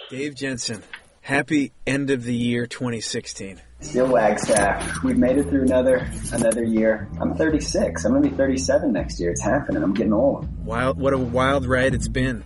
Dave Jensen, happy end of the year 2016. Still Wagstaff. We've made it through another year. I'm 36. I'm going to be 37 next year. It's happening. I'm getting old. What a wild ride it's been.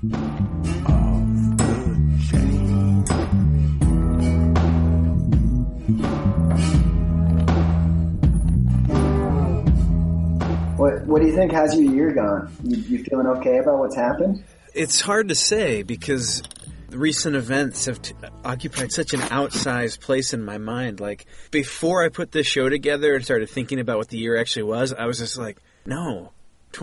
What do you think? How's your year gone? You feeling okay about what's happened? It's hard to say because recent events have occupied such an outsized place in my mind. Like, before I put this show together and started thinking about what the year actually was, I was just like, no,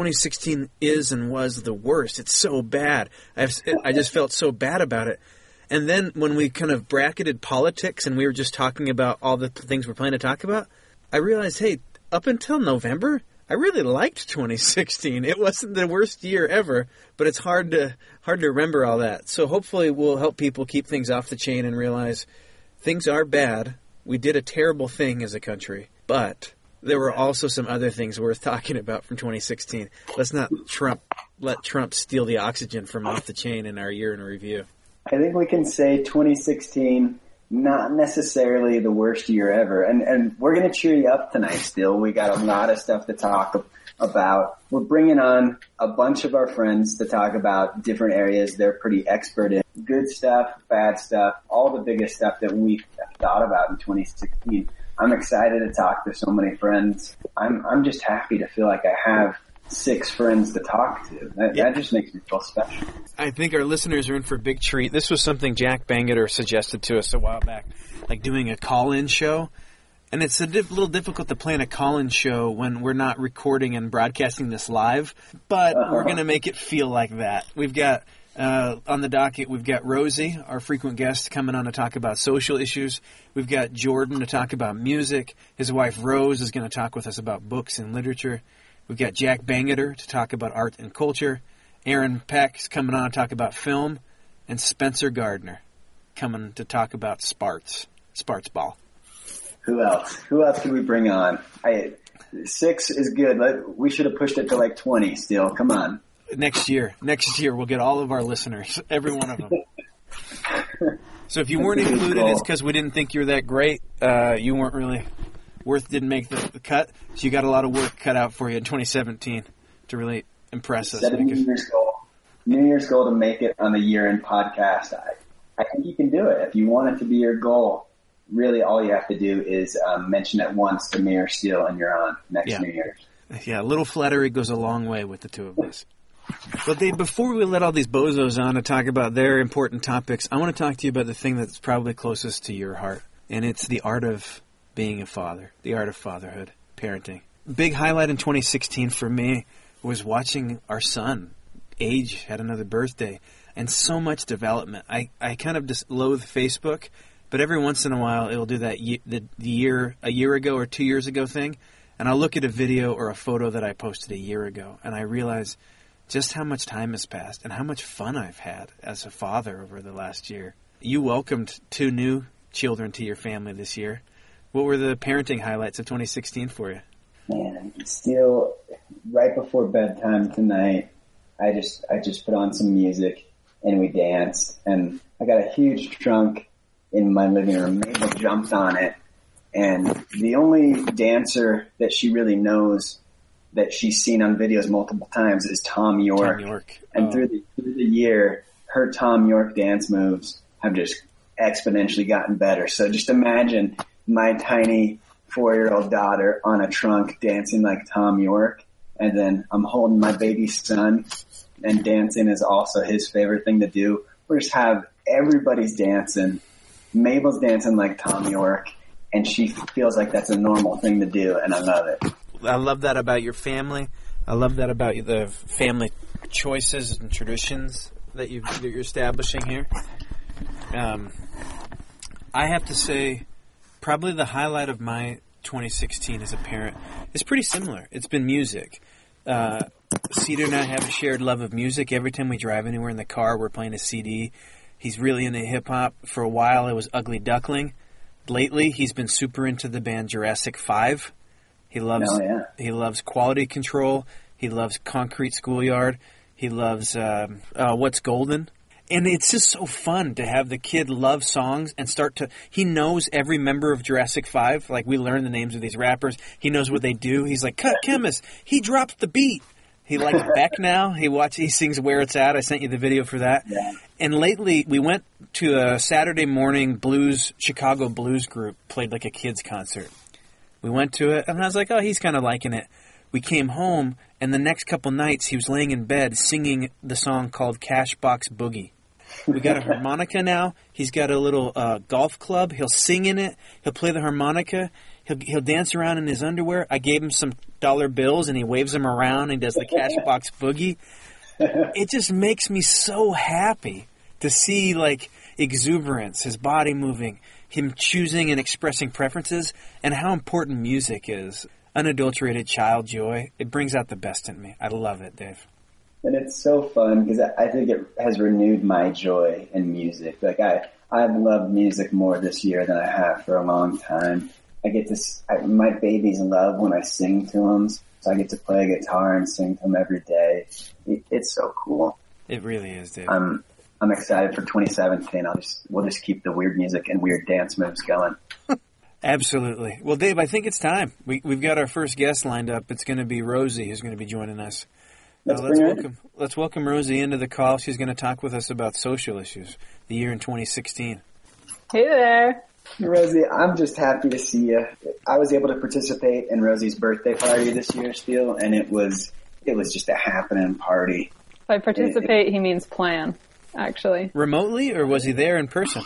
2016 is and was the worst. It's so bad. I just felt so bad about it. And then when we kind of bracketed politics and we were just talking about all the things we're planning to talk about, I realized, hey, up until November, I really liked 2016. It wasn't the worst year ever, but it's hard to remember all that. So hopefully we'll help people keep things off the chain and realize things are bad. We did a terrible thing as a country, but there were also some other things worth talking about from 2016. Let's not let Trump steal the oxygen from off the chain in our year in review. I think we can say 2016, not necessarily the worst year ever. And we're going to cheer you up tonight still. We got a lot of stuff to talk about. We're bringing on a bunch of our friends to talk about different areas they're pretty expert in. Good stuff, bad stuff, all the biggest stuff that we thought about in 2016. I'm excited to talk to so many friends. I'm just happy to feel like I have 6 friends to talk to. That just makes me feel special. I think our listeners are in for a big treat. This was something Jack Bangeter suggested to us a while back, like doing a call-in show. And it's a little difficult to plan a call-in show when we're not recording and broadcasting this live, but we're going to make it feel like that. We've got, on the docket, we've got Rosie, our frequent guest, coming on to talk about social issues. We've got Jordan to talk about music. His wife, Rose, is going to talk with us about books and literature. We've got Jack Bangeter to talk about art and culture. Aaron Peck's coming on to talk about film. And Spencer Gardner coming to talk about Sparts ball. Who else? Who else can we bring on? 6 is good. We should have pushed it to like 20 still. Come on. Next year we'll get all of our listeners, every one of them. So if you weren't included, it's because we didn't think you were that great. You weren't really... Worth didn't make the cut, so you got a lot of work cut out for you in 2017 to really impress us. Set a New Year's goal. New Year's goal to make it on the year-end podcast. I think you can do it. If you want it to be your goal, really all you have to do is mention it once to me or Steele and you're on next New Year's. Yeah, a little flattery goes a long way with the two of us. But Dave, before we let all these bozos on to talk about their important topics, I want to talk to you about the thing that's probably closest to your heart, and it's the art of being a father, the art of fatherhood, parenting. Big highlight in 2016 for me was watching our son age, had another birthday, and so much development. I kind of just loathe Facebook, but every once in a while it'll do that a year ago or 2 years ago thing, and I'll look at a video or a photo that I posted a year ago, and I realize just how much time has passed and how much fun I've had as a father over the last year. You welcomed 2 new children to your family this year. What were the parenting highlights of 2016 for you? Man, still right before bedtime tonight, I just put on some music and we danced. And I got a huge trunk in my living room. Mabel jumped on it. And the only dancer that she really knows that she's seen on videos multiple times is Tom York. And through the year, her Tom York dance moves have just exponentially gotten better. So just imagine my tiny 4-year-old daughter on a trunk dancing like Tom York, and then I'm holding my baby son, and dancing is also his favorite thing to do. We just have everybody's dancing. Mabel's dancing like Tom York, and she feels like that's a normal thing to do, and I love it. I love that about your family. I love that about the family choices and traditions that you're establishing here. I have to say, probably the highlight of my 2016 as a parent is pretty similar. It's been music. Cedar and I have a shared love of music. Every time we drive anywhere in the car, we're playing a CD. He's really into hip-hop. For a while, it was Ugly Duckling. Lately, he's been super into the band Jurassic 5. He loves Quality Control. He loves Concrete Schoolyard. He loves What's Golden. And it's just so fun to have the kid love songs and he knows every member of Jurassic 5. Like, we learn the names of these rappers. He knows what they do. He's like, Cut Chemist, he dropped the beat. He likes Beck now. He sings Where It's At. I sent you the video for that. Yeah. And lately, we went to a Saturday morning Chicago blues group, played like a kid's concert. We went to it, and I was like, oh, he's kind of liking it. We came home, and the next couple nights, he was laying in bed singing the song called Cashbox Boogie. We got a harmonica now. He's got a little golf club. He'll sing in it. He'll play the harmonica. He'll dance around in his underwear. I gave him some dollar bills, and he waves them around and does the Cashbox Boogie. It just makes me so happy to see, like, exuberance, his body moving, him choosing and expressing preferences, and how important music is. Unadulterated child joy. It brings out the best in me. I love it, Dave. And it's so fun because I think it has renewed my joy in music. Like, I've loved music more this year than I have for a long time. My babies love when I sing to them, so I get to play guitar and sing to them every day. It's so cool. It really is, Dave. I'm excited for 2017. We'll just keep the weird music and weird dance moves going. Absolutely. Well, Dave, I think it's time. We've got our first guest lined up. It's going to be Rosie who's going to be joining us. Let's welcome Rosie into the call. She's going to talk with us about social issues, the year in 2016. Hey there. Rosie, I'm just happy to see you. I was able to participate in Rosie's birthday party this year, Steele, and it was just a happening party. By participate, he means plan, actually. Remotely, or was he there in person?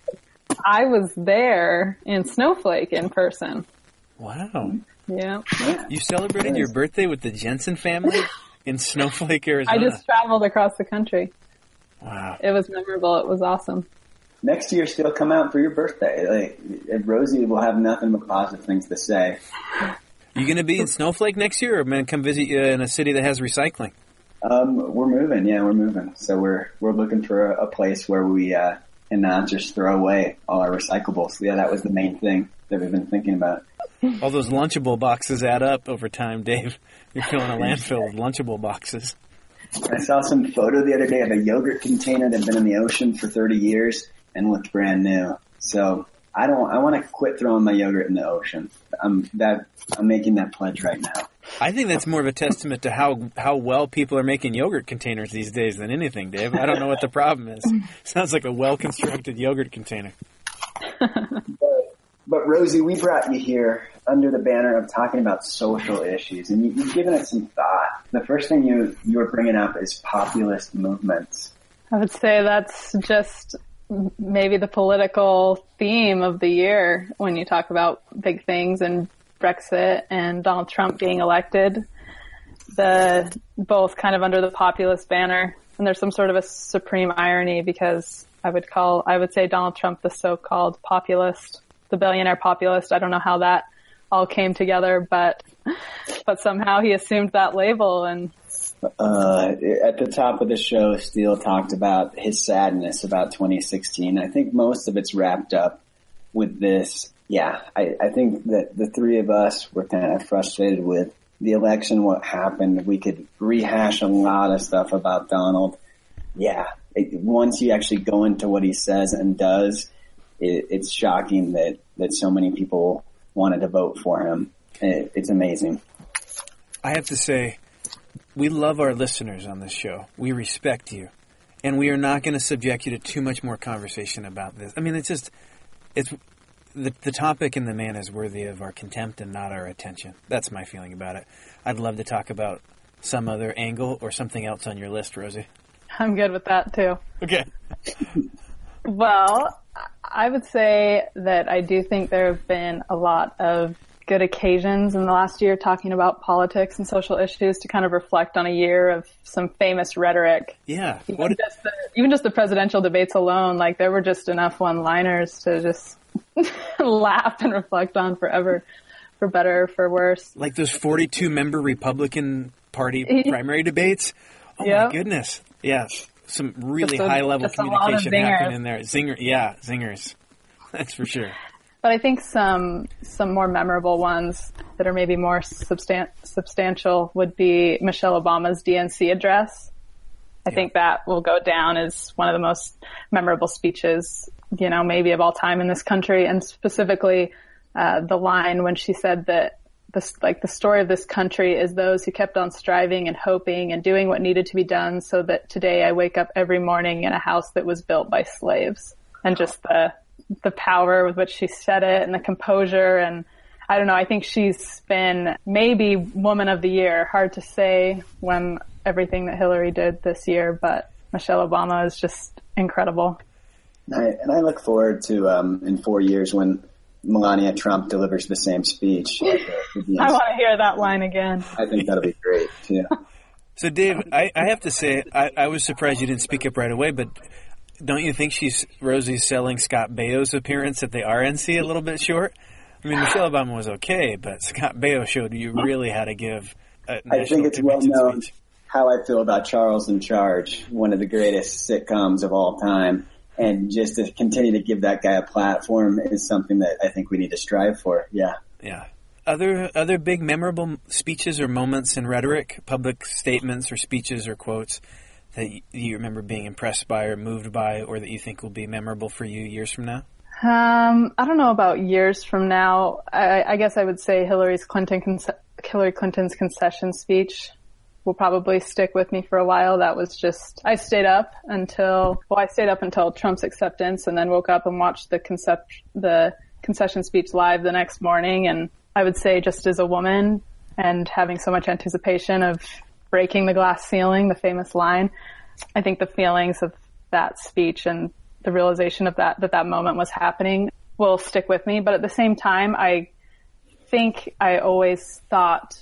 I was there in Snowflake in person. Wow. Yeah. You celebrated your birthday with the Jensen family in Snowflake, Arizona? I just traveled across the country. Wow. It was memorable. It was awesome. Next year, still come out for your birthday. Rosie will have nothing but positive things to say. You going to be in Snowflake next year, or am I going to come visit you in a city that has recycling? We're moving. Yeah, we're moving. So we're looking for a place where we can not just throw away all our recyclables. Yeah, that was the main thing that we've been thinking about. All those Lunchable boxes add up over time, Dave. You're filling a landfill with Lunchable boxes. I saw some photo the other day of a yogurt container that had been in the ocean for 30 years and looked brand new. So I want to quit throwing my yogurt in the ocean. I'm making that pledge right now. I think that's more of a testament to how well people are making yogurt containers these days than anything, Dave. I don't know what the problem is. Sounds like a well-constructed yogurt container. But Rosie, we brought you here under the banner of talking about social issues, and you've given it some thought. The first thing you were bringing up is populist movements. I would say that's just maybe the political theme of the year when you talk about big things and Brexit and Donald Trump being elected, both kind of under the populist banner. And there's some sort of a supreme irony because I would say Donald Trump, the so-called populist, the billionaire populist. I don't know how that all came together, but somehow he assumed that label. And at the top of the show, Steele talked about his sadness about 2016. I think most of it's wrapped up with this. Yeah, I think that the three of us were kind of frustrated with the election, what happened. We could rehash a lot of stuff about Donald. Yeah, once you actually go into what he says and does, it's shocking that so many people wanted to vote for him. It's amazing. I have to say, we love our listeners on this show. We respect you. And we are not going to subject you to too much more conversation about this. I mean, the topic and the man is worthy of our contempt and not our attention. That's my feeling about it. I'd love to talk about some other angle or something else on your list, Rosie. I'm good with that, too. Okay. Well, I would say that I do think there have been a lot of good occasions in the last year talking about politics and social issues to kind of reflect on a year of some famous rhetoric. Yeah. Even just the presidential debates alone, like there were just enough one-liners to just laugh and reflect on forever, for better or for worse. Like those 42-member Republican Party primary debates? Oh, yep. My goodness. Yeah. Some really high-level communication happening in there. Zingers. That's for sure. But I think some more memorable ones that are maybe more substantial would be Michelle Obama's DNC address. I think that will go down as one of the most memorable speeches, maybe of all time in this country. And specifically, the line when she said that the story of this country is those who kept on striving and hoping and doing what needed to be done so that today I wake up every morning in a house that was built by slaves. And just the power with which she said it and the composure. And I don't know, I think she's been maybe Woman of the Year. Hard to say when everything that Hillary did this year, but Michelle Obama is just incredible. And I look forward to in 4 years when Melania Trump delivers the same speech. I want to hear that line again. I think that'll be great, too. So, Dave, I have to say, I was surprised you didn't speak up right away, but don't you think Rosie's selling Scott Baio's appearance at the RNC a little bit short? I mean, Michelle Obama was okay, but Scott Baio showed you really how to give a national I think it's well known speech. How I feel about Charles in Charge, one of the greatest sitcoms of all time. And just to continue to give that guy a platform is something that I think we need to strive for. Yeah. Yeah. Other big memorable speeches or moments in rhetoric, public statements or speeches or quotes that you remember being impressed by or moved by, or that you think will be memorable for you years from now? I don't know about years from now. I guess I would say Hillary Clinton's concession speech will probably stick with me for a while. That was just, I stayed up until Trump's acceptance, and then woke up and watched the concession speech live the next morning. And I would say, just as a woman and having so much anticipation of breaking the glass ceiling, the famous line, I think the feelings of that speech and the realization of that moment was happening will stick with me. But at the same time, I think I always thought,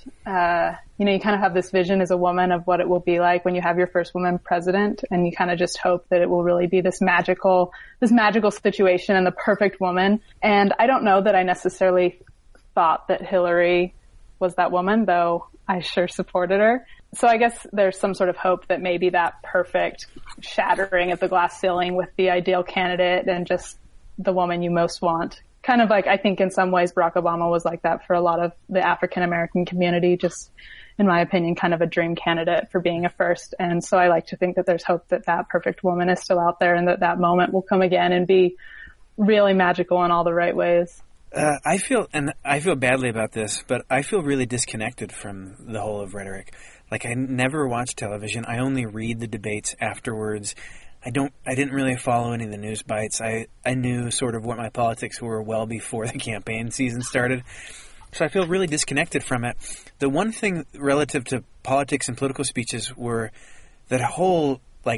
you kind of have this vision as a woman of what it will be like when you have your first woman president, and you kind of just hope that it will really be this magical situation and the perfect woman. And I don't know that I necessarily thought that Hillary was that woman, though I sure supported her. So I guess there's some sort of hope that maybe that perfect shattering of the glass ceiling with the ideal candidate and just the woman you most want. Kind of like, I think in some ways Barack Obama was like that for a lot of the African American community, just in my opinion, kind of a dream candidate for being a first. And so I like to think that there's hope that that perfect woman is still out there and that moment will come again and be really magical in all the right ways. I feel badly about this, but I feel really disconnected from the whole of rhetoric. Like, I never watch television. I only read the debates afterwards. I didn't really follow any of the news bites. I knew sort of what my politics were well before the campaign season started. So I feel really disconnected from it. The one thing relative to politics and political speeches were that whole,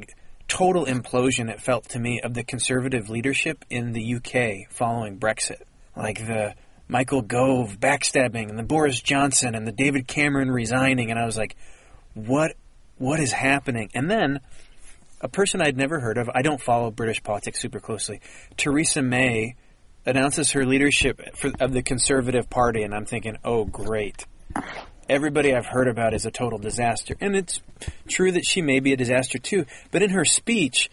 total implosion, it felt to me, of the Conservative leadership in the UK following Brexit. Like the Michael Gove backstabbing and the Boris Johnson and the David Cameron resigning. And I was like, what is happening? And then a person I'd never heard of, I don't follow British politics super closely, Theresa May announces her leadership of the Conservative Party, and I'm thinking, oh, great. Everybody I've heard about is a total disaster. And it's true that she may be a disaster too, but in her speech,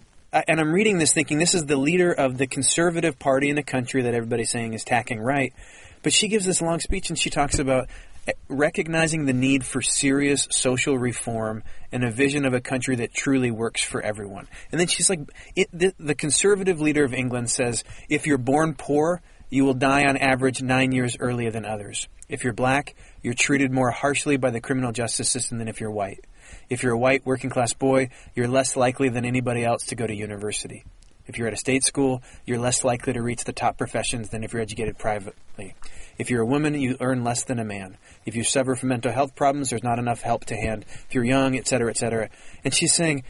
and I'm reading this thinking this is the leader of the Conservative Party in the country that everybody's saying is tacking right, but she gives this long speech and she talks about recognizing the need for serious social reform and a vision of a country that truly works for everyone. And then she's like, the conservative leader of England says, if you're born poor, you will die on average 9 years earlier than others. If you're black, you're treated more harshly by the criminal justice system than if you're white. If you're a white working class boy, you're less likely than anybody else to go to university. If you're at a state school, you're less likely to reach the top professions than if you're educated privately. If you're a woman, you earn less than a man. If you suffer from mental health problems, there's not enough help to hand. If you're young, et cetera, et cetera. And she's saying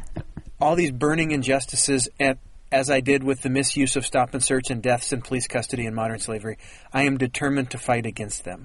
all these burning injustices, as I did with the misuse of stop and search and deaths in police custody and modern slavery, I am determined to fight against them.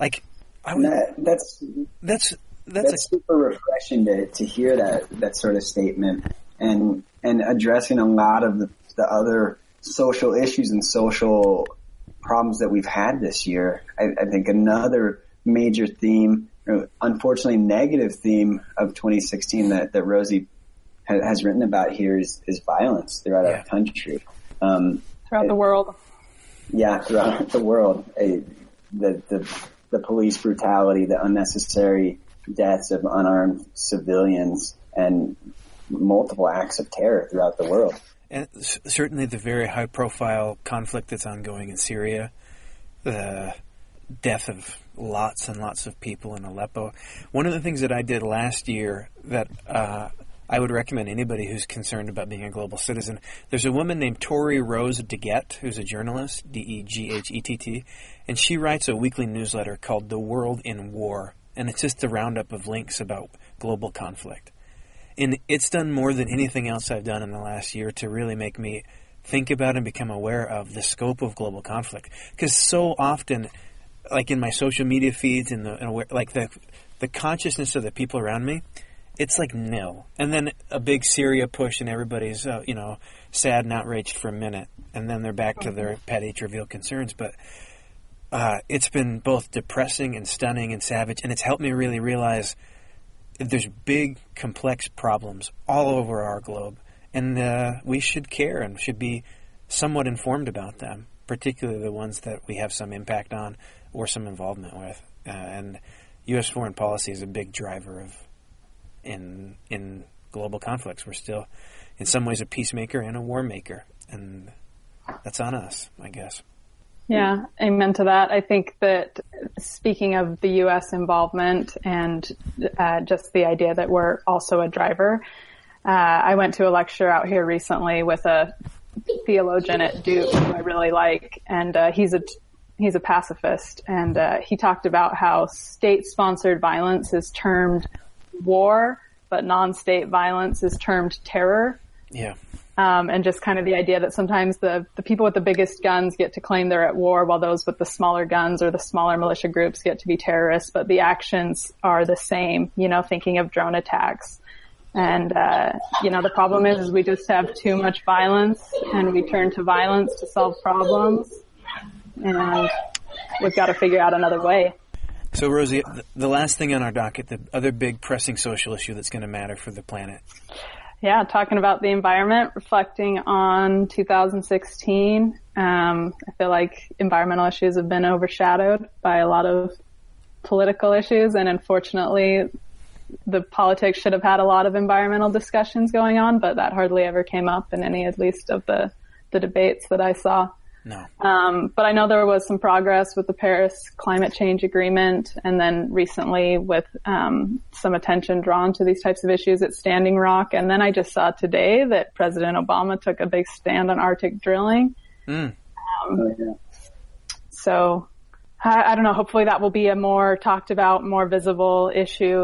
That's super refreshing to hear that sort of statement and addressing a lot of the other social issues and social problems that we've had this year. I think another major theme, unfortunately negative theme of 2016 that Rosie has written about here is violence throughout our country. Throughout the world. Yeah, throughout the world. The police brutality, the unnecessary deaths of unarmed civilians, and multiple acts of terror throughout the world. And certainly the very high-profile conflict that's ongoing in Syria, the death of lots and lots of people in Aleppo. One of the things that I did last year that I would recommend anybody who's concerned about being a global citizen, there's a woman named Tori Rose DeGette, who's a journalist, D-E-G-H-E-T-T, and she writes a weekly newsletter called The World in War, and it's just a roundup of links about global conflict. And it's done more than anything else I've done in the last year to really make me think about and become aware of the scope of global conflict. Because so often, like in my social media feeds and the consciousness of the people around me, it's like nil. And then a big Syria push and everybody's sad and outraged for a minute, and then they're back to their petty, trivial concerns. But it's been both depressing and stunning and savage, and it's helped me really realize there's big, complex problems all over our globe, and we should care and should be somewhat informed about them, particularly the ones that we have some impact on or some involvement with. And U.S. foreign policy is a big driver of in global conflicts. We're still, in some ways, a peacemaker and a war maker, and that's on us, I guess. Yeah, amen to that. I think that speaking of the U.S. involvement and just the idea that we're also a driver, I went to a lecture out here recently with a theologian at Duke who I really like, and he's a pacifist, and he talked about how state-sponsored violence is termed war, but non-state violence is termed terror. Yeah. And just kind of the idea that sometimes the people with the biggest guns get to claim they're at war, while those with the smaller guns or the smaller militia groups get to be terrorists, but the actions are the same, thinking of drone attacks. And, the problem is we just have too much violence, and we turn to violence to solve problems, and we've got to figure out another way. So, Rosie, the last thing on our docket, the other big pressing social issue that's going to matter for the planet. Yeah, talking about the environment, reflecting on 2016. I feel like environmental issues have been overshadowed by a lot of political issues, and unfortunately, the politics should have had a lot of environmental discussions going on, but that hardly ever came up in any, at least, of the debates that I saw. No. But I know there was some progress with the Paris Climate Change Agreement, and then recently with some attention drawn to these types of issues at Standing Rock. And then I just saw today that President Obama took a big stand on Arctic drilling. So I don't know. Hopefully that will be a more talked about, more visible issue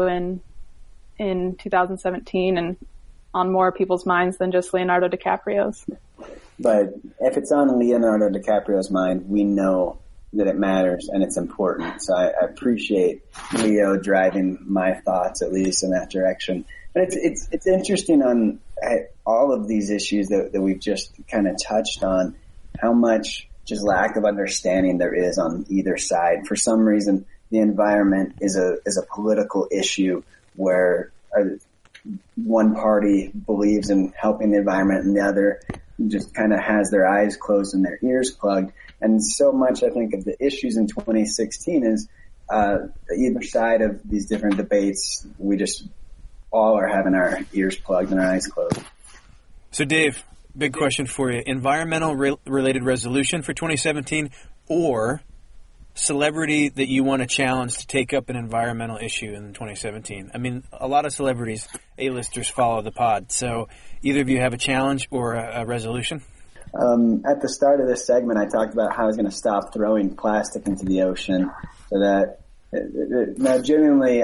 in 2017 and on more people's minds than just Leonardo DiCaprio's. But if it's on Leonardo DiCaprio's mind, we know that it matters and it's important. So I appreciate Leo driving my thoughts, at least in that direction. But it's interesting on all of these issues that we've just kind of touched on, how much just lack of understanding there is on either side. For some reason, the environment is a political issue where one party believes in helping the environment and the other just kind of has their eyes closed and their ears plugged. And so much, I think, of the issues in 2016 is either side of these different debates, we just all are having our ears plugged and our eyes closed. So, Dave, big question for you. Environmental related resolution for 2017 or celebrity that you want to challenge to take up an environmental issue in 2017? I mean, a lot of celebrities, A-listers, follow the pod. So either of you have a challenge or a resolution? At the start of this segment, I talked about how I was going to stop throwing plastic into the ocean so that now genuinely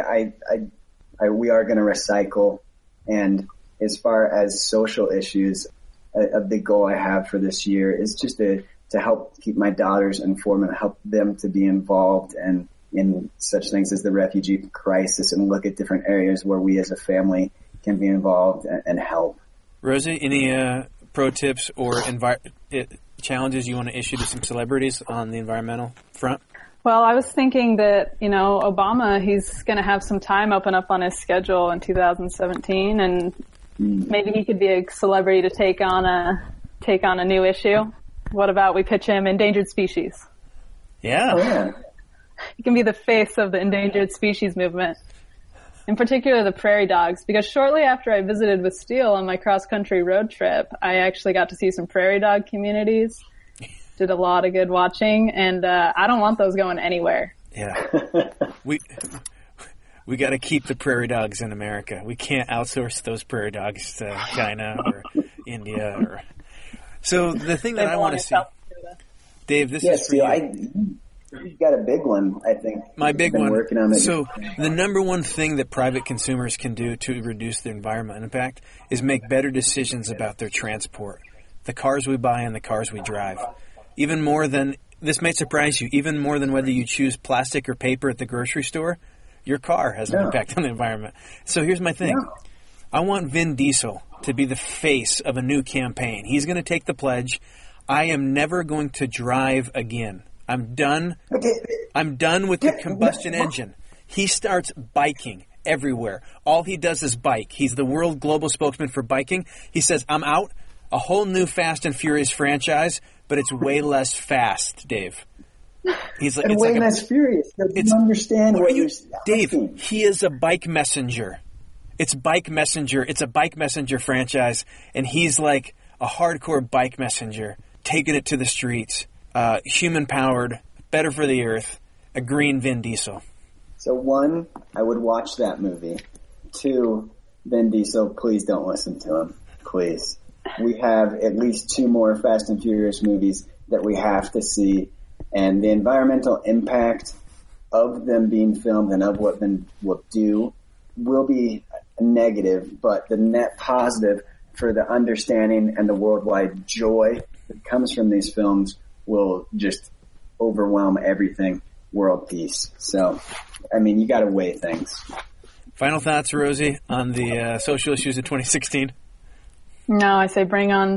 we are going to recycle. And as far as social issues, a big goal I have for this year is just to help keep my daughters informed and help them to be involved and in such things as the refugee crisis and look at different areas where we as a family can be involved and help. Rosie, any pro tips or challenges you want to issue to some celebrities on the environmental front? Well, I was thinking that, Obama, he's going to have some time open up on his schedule in 2017, and maybe he could be a celebrity to take on a new issue. What about we pitch him endangered species? Yeah. Oh, yeah. He can be the face of the endangered species movement. in particular the prairie dogs, because shortly after I visited with Steele on my cross-country road trip, I actually got to see some prairie dog communities, did a lot of good watching, and I don't want those going anywhere. Yeah. We got to keep the prairie dogs in America. We can't outsource those prairie dogs to China or India. So the thing that I want to see, Dave, this is for you. You got a big one, I think. My big one. Working on it. So the number one thing that private consumers can do to reduce their environmental impact is make better decisions about their transport, the cars we buy and the cars we drive. Even more than, this may surprise you, even more than whether you choose plastic or paper at the grocery store, your car has an impact on the environment. So here's my thing. I want Vin Diesel to be the face of a new campaign. He's going to take the pledge. I am never going to drive again. I'm done. I'm done with the combustion engine. He starts biking everywhere. All he does is bike. He's the world global spokesman for biking. He says, I'm out. A whole new Fast and Furious franchise, but it's way less fast, Dave. He's like, and it's way like less furious. You understand what you're Dave, asking. he is a bike messenger. It's Bike Messenger. It's a Bike Messenger franchise, and he's like a hardcore bike messenger, taking it to the streets, human-powered, better for the earth, a green Vin Diesel. So 1, I would watch that movie. 2, Vin Diesel, please don't listen to him. Please. We have at least 2 more Fast and Furious movies that we have to see. And the environmental impact of them being filmed and of what them will do will be negative, but the net positive for the understanding and the worldwide joy that comes from these films will just overwhelm everything. World peace. So, I mean, you got to weigh things. Final thoughts, Rosie, on the social issues of 2016? No, I say bring on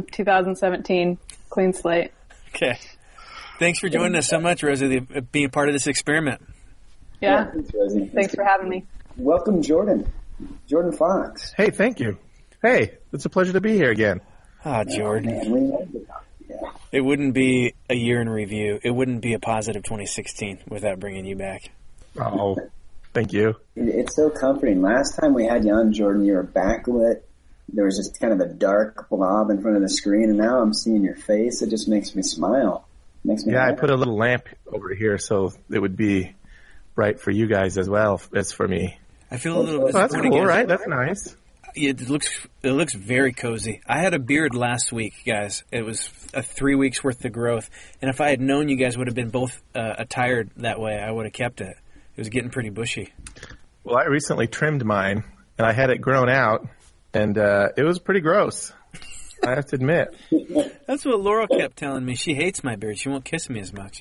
2017. Clean slate. Okay. Thanks for joining us so much, Rosie, being part of this experiment. Yeah. Thanks, Rosie. Thanks for having me. Welcome, Jordan. Jordan Fox. Hey, thank you. Hey, it's a pleasure to be here again. Ah, Jordan. Man, we love it. Yeah. It wouldn't be a year in review. It wouldn't be a positive 2016 without bringing you back. Oh, thank you. It's so comforting. Last time we had you on, Jordan, you were backlit. There was just kind of a dark blob in front of the screen, and now I'm seeing your face. It just makes me smile. Makes me Yeah, happy. I put a little lamp over here so it would be bright for you guys as well as for me. I feel a little Oh, that's disappointed. cool, guys. right? That's nice. It looks very cozy. I had a beard last week, guys. It was 3 weeks worth of growth, and if I had known you guys would have been both attired that way, I would have kept it. It was getting pretty bushy. Well, I recently trimmed mine, and I had it grown out, and it was pretty gross. I have to admit. That's what Laurel kept telling me. She hates my beard. She won't kiss me as much.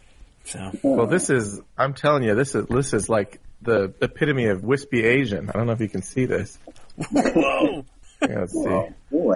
So, Well, I'm telling you, this is like the epitome of wispy Asian. I don't know if you can see this. whoa! Yeah, let's see. Oh, boy.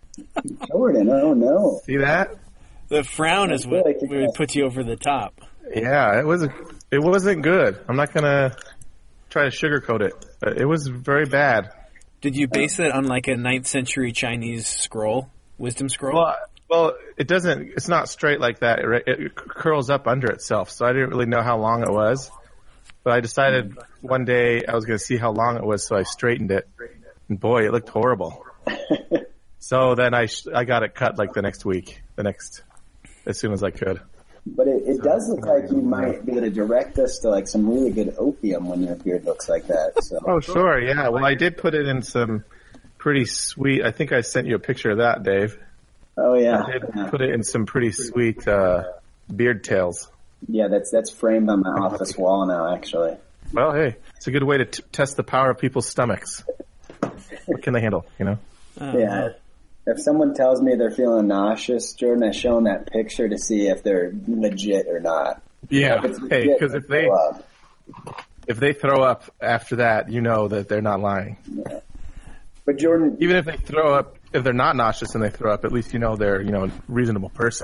Jordan, oh no. See that? The frown is what would put you over the top. Yeah, it wasn't good. I'm not gonna try to sugarcoat it. It was very bad. Did you base it on like a 9th century Chinese scroll, wisdom scroll? Well, it doesn't. It's not straight like that. It curls up under itself. So I didn't really know how long it was. But I decided one day I was going to see how long it was, so I straightened it. And boy, it looked horrible. So then I got it cut like the next week, as soon as I could. But it does look like you might be able to direct us to like some really good opium when your beard looks like that. So. Oh, sure, yeah. Well, I did put it in some pretty sweet. I think I sent you a picture of that, Dave. Oh yeah. I did put it in some pretty sweet beard tails. Yeah, that's framed on my office wall now, actually. Well, hey, it's a good way to test the power of people's stomachs. What can they handle, you know? Yeah. If someone tells me they're feeling nauseous, Jordan, I show them that picture to see if they're legit or not. Yeah. If it's Hey, legit, because throw if they throw up after that, you know that they're not lying. Yeah. But Jordan, Even if they throw up, if they're not nauseous and they throw up, at least you know they're, a reasonable person.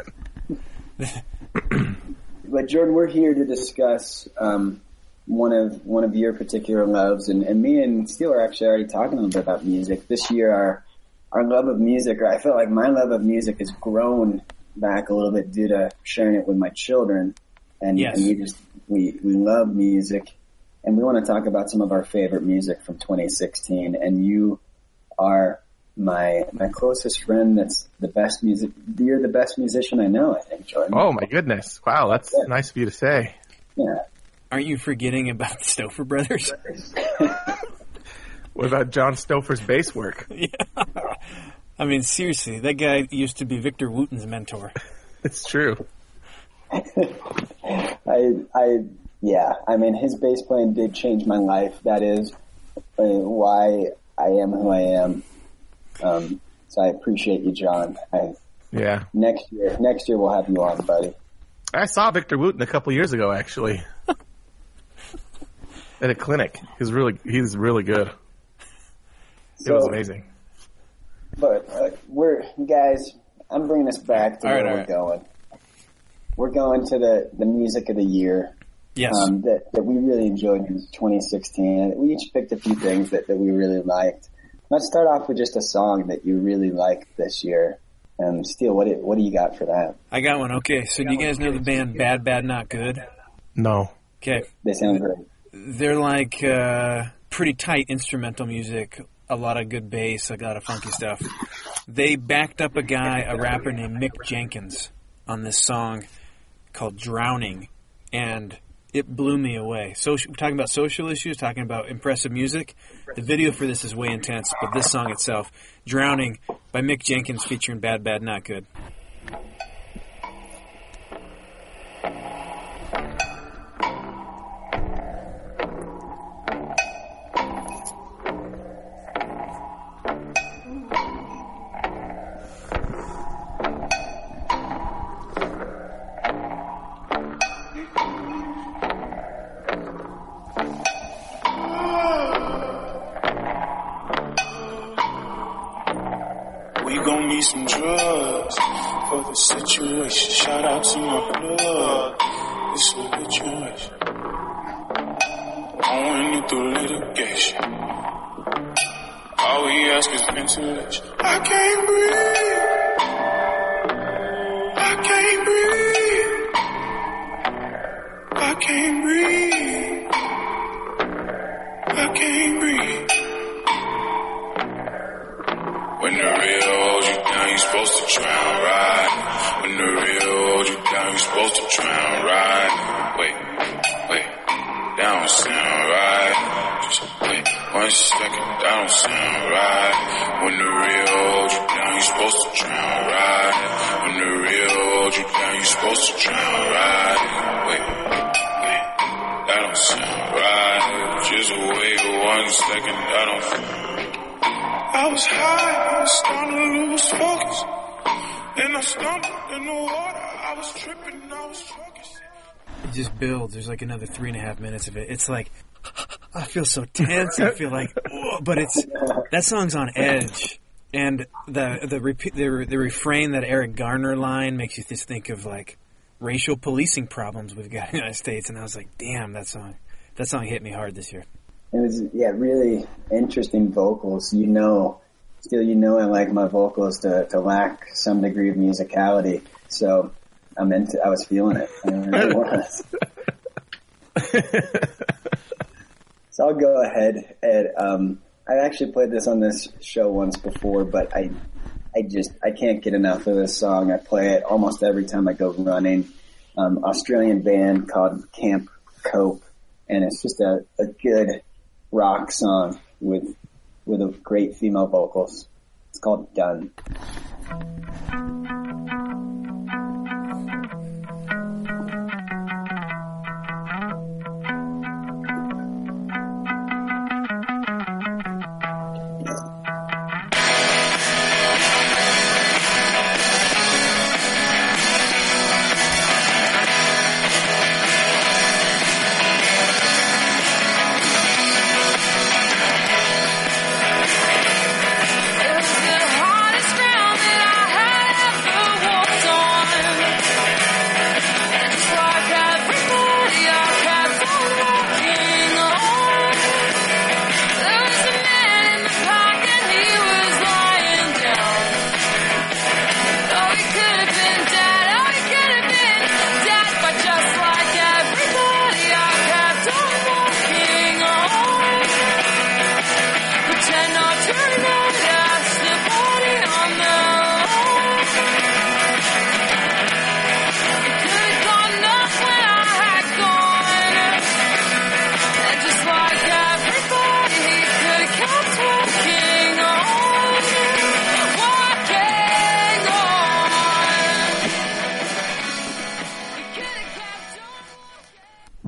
But Jordan, we're here to discuss one of your particular loves, and me and Steele are actually already talking a little bit about music. This year, our love of music, or I feel like my love of music has grown back a little bit due to sharing it with my children, and, Yes. and we love music, and we want to talk about some of our favorite music from 2016. And you are my closest friend. That's the best music. You're the best musician I know, I think, Jordan. Oh my goodness! Wow, that's nice of you to say. Yeah. Aren't you forgetting about the Stouffer brothers? What about John Stouffer's bass work? Yeah. I mean, seriously, that guy used to be Victor Wooten's mentor. It's true. I mean, his bass playing did change my life. That is why I am who I am. So I appreciate you, John. Yeah. Next year we'll have you on, buddy. I saw Victor Wooten a couple years ago, actually, at a clinic. He's really good. It was amazing. But I'm bringing us back to where we're going. We're going to the music of the year. Yes. That we really enjoyed in 2016. We each picked a few things that we really liked. Let's start off with just a song that you really liked this year. Steele, what do you got for that? I got one. Okay, so do you guys know the band Bad Bad Not Good? No. Okay. They sound great. They're like pretty tight instrumental music, a lot of good bass, a lot of funky stuff. They backed up a rapper named Mick Jenkins on this song called Drowning, and it blew me away. So we're talking about social issues, talking about impressive music. The video for this is way intense, but this song itself, Drowning by Mick Jenkins featuring Bad Bad Not Good. Some drugs for the situation. Shout out to my plug. It's a situation. Owing you through litigation. All we ask is ventilation. I can't breathe. I can't breathe. I can't breathe. I can't breathe. When the real holds you down, you supposed to drown, right? When the real holds you down, you supposed to drown, right? Wait, that don't sound right. Just wait 1 second, that don't sound right. When the real holds you down, you supposed to drown, right? When the real holds you down, you supposed to drown, right? Wait, that don't sound right. Just wait 1 second, that don't sound right. I was high, I was starting to lose focus. Then I stumbled in the water, I was tripping, I was drunk. It just builds. There's like another 3.5 minutes of it. It's like, I feel so tense. I feel like, whoa, but that song's on edge. And the refrain, that Eric Garner line, makes you just think of like racial policing problems we've got in the United States. And I was like, damn, that song hit me hard this year. It was, really interesting vocals. Still, I like my vocals to lack some degree of musicality. So I was feeling it. I really was. So I'll go ahead and, I actually played this on this show once before, but I can't get enough of this song. I play it almost every time I go running. Australian band called Camp Cope, and it's just a good rock song with a great female vocals. It's called Done. It was the hardest round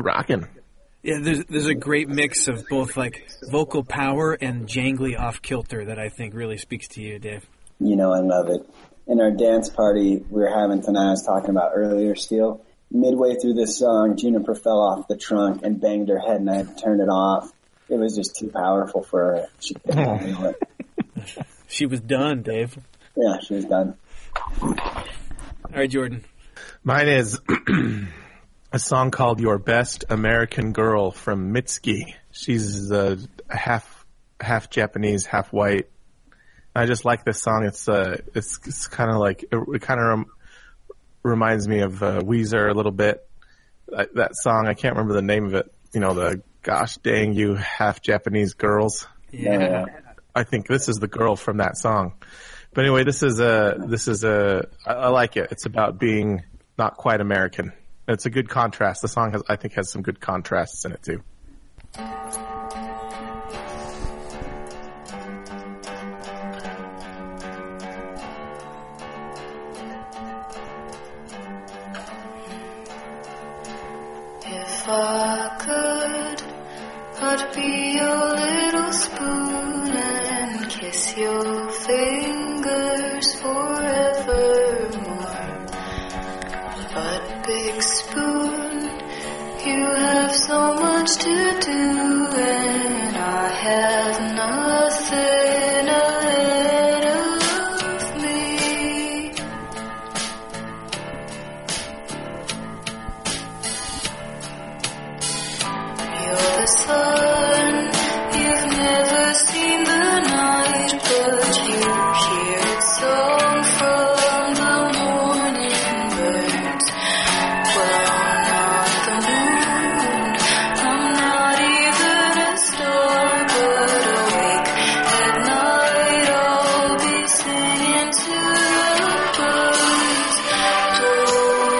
rocking. Yeah, there's a great mix of both like vocal power and jangly off kilter that I think really speaks to you, Dave. You know, I love it. In our dance party we were having tonight, I was talking about earlier, Steele. Midway through this song, Juniper fell off the trunk and banged her head, and I had to turn it off. It was just too powerful for her. She couldn't handle it. She was done, Dave. Yeah, she was done. All right, Jordan. Mine is a song called "Your Best American Girl" from Mitski. She's half Japanese, half white. I just like this song. It's kind of like it kind of reminds me of Weezer a little bit. That song, I can't remember the name of it. You know, the "Gosh Dang You Half Japanese Girls." Yeah. I think this is the girl from that song. But anyway, I like it. It's about being not quite American. It's a good contrast. The song I think has some good contrasts in it too. If I could, I'd be your little spoon and kiss your fingers forevermore. But big spoon, you have so much to do and I have nothing ahead of me. You're the sun, you've never seen the night, but you hear its song from the morning birds. Well, I'm not the moon, I'm not even a star, but awake at night I'll be singing to the birds. Don't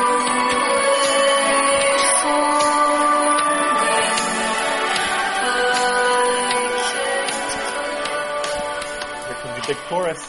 wait for Here comes the big chorus.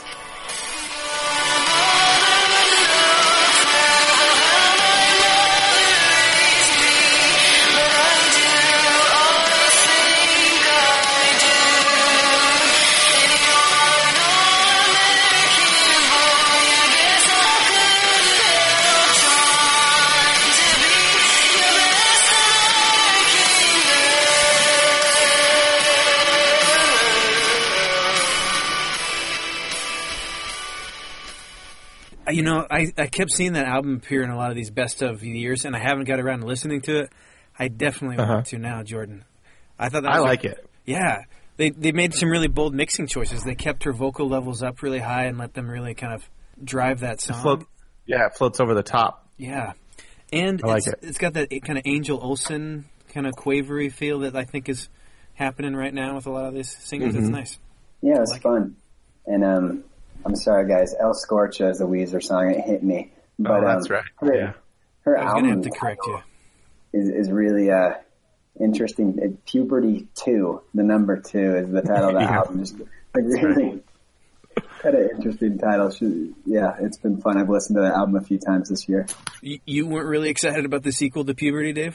You know, I kept seeing that album appear in a lot of these best of years, and I haven't got around to listening to it. I definitely want to now, Jordan. I thought that was like it. Yeah. They made some really bold mixing choices. They kept her vocal levels up really high and let them really kind of drive that song. It floats over the top. Yeah. And I like it. It's got that kind of Angel Olsen kind of quavery feel that I think is happening right now with a lot of these singers. Mm-hmm. It's nice. Yeah, it was fun. And I'm sorry, guys. El Scorcha is a Weezer song. It hit me. But, that's right. Her I was going to album have to correct you. is really interesting. Puberty 2, the number 2 is the title of the album. Just a really kind of interesting title. It's been fun. I've listened to the album a few times this year. You weren't really excited about the sequel to Puberty, Dave?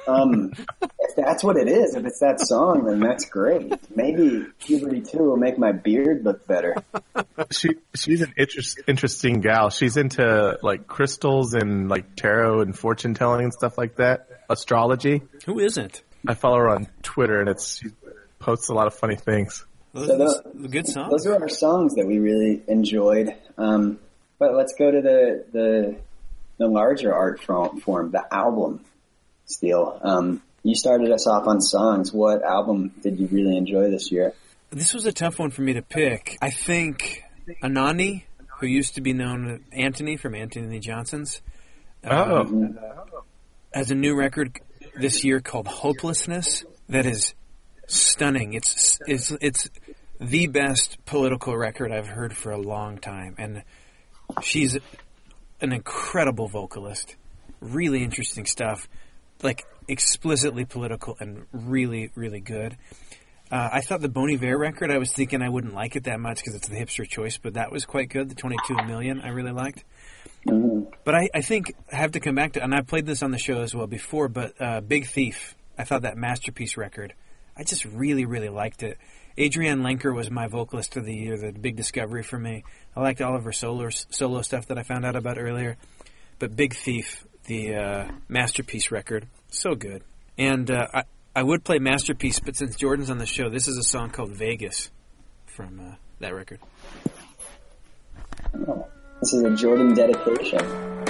If that's what it is, if it's that song, then that's great. Maybe Puberty 2 will make my beard look better. She's an interesting gal. She's into like crystals and like tarot and fortune telling and stuff like that. Astrology. Who isn't? I follow her on Twitter and she posts a lot of funny things. Those are good songs. Those are our songs that we really enjoyed. But let's go to the larger art form, the album. Steele, you started us off on songs. What album did you really enjoy this year? This was a tough one for me to pick. I think Anani, who used to be known as Anthony from Anthony and the Johnsons, has a new record this year called Hopelessness that is stunning. It's the best political record I've heard for a long time, and she's an incredible vocalist. Really interesting stuff. Like explicitly political and really, really good. I thought the Bon Iver record, I was thinking I wouldn't like it that much because it's the hipster choice, but that was quite good. The 22 Million I really liked. But I think I have to come back to, and I played this on the show as well before, but Big Thief, I thought that Masterpiece record, I just really, really liked it. Adrienne Lenker was my vocalist of the year, the big discovery for me. I liked all of her solo stuff that I found out about earlier. But Big Thief, the Masterpiece record, so good. And I would play Masterpiece, but since Jordan's on the show, this is a song called Vegas from that record. Oh, this is a Jordan dedication.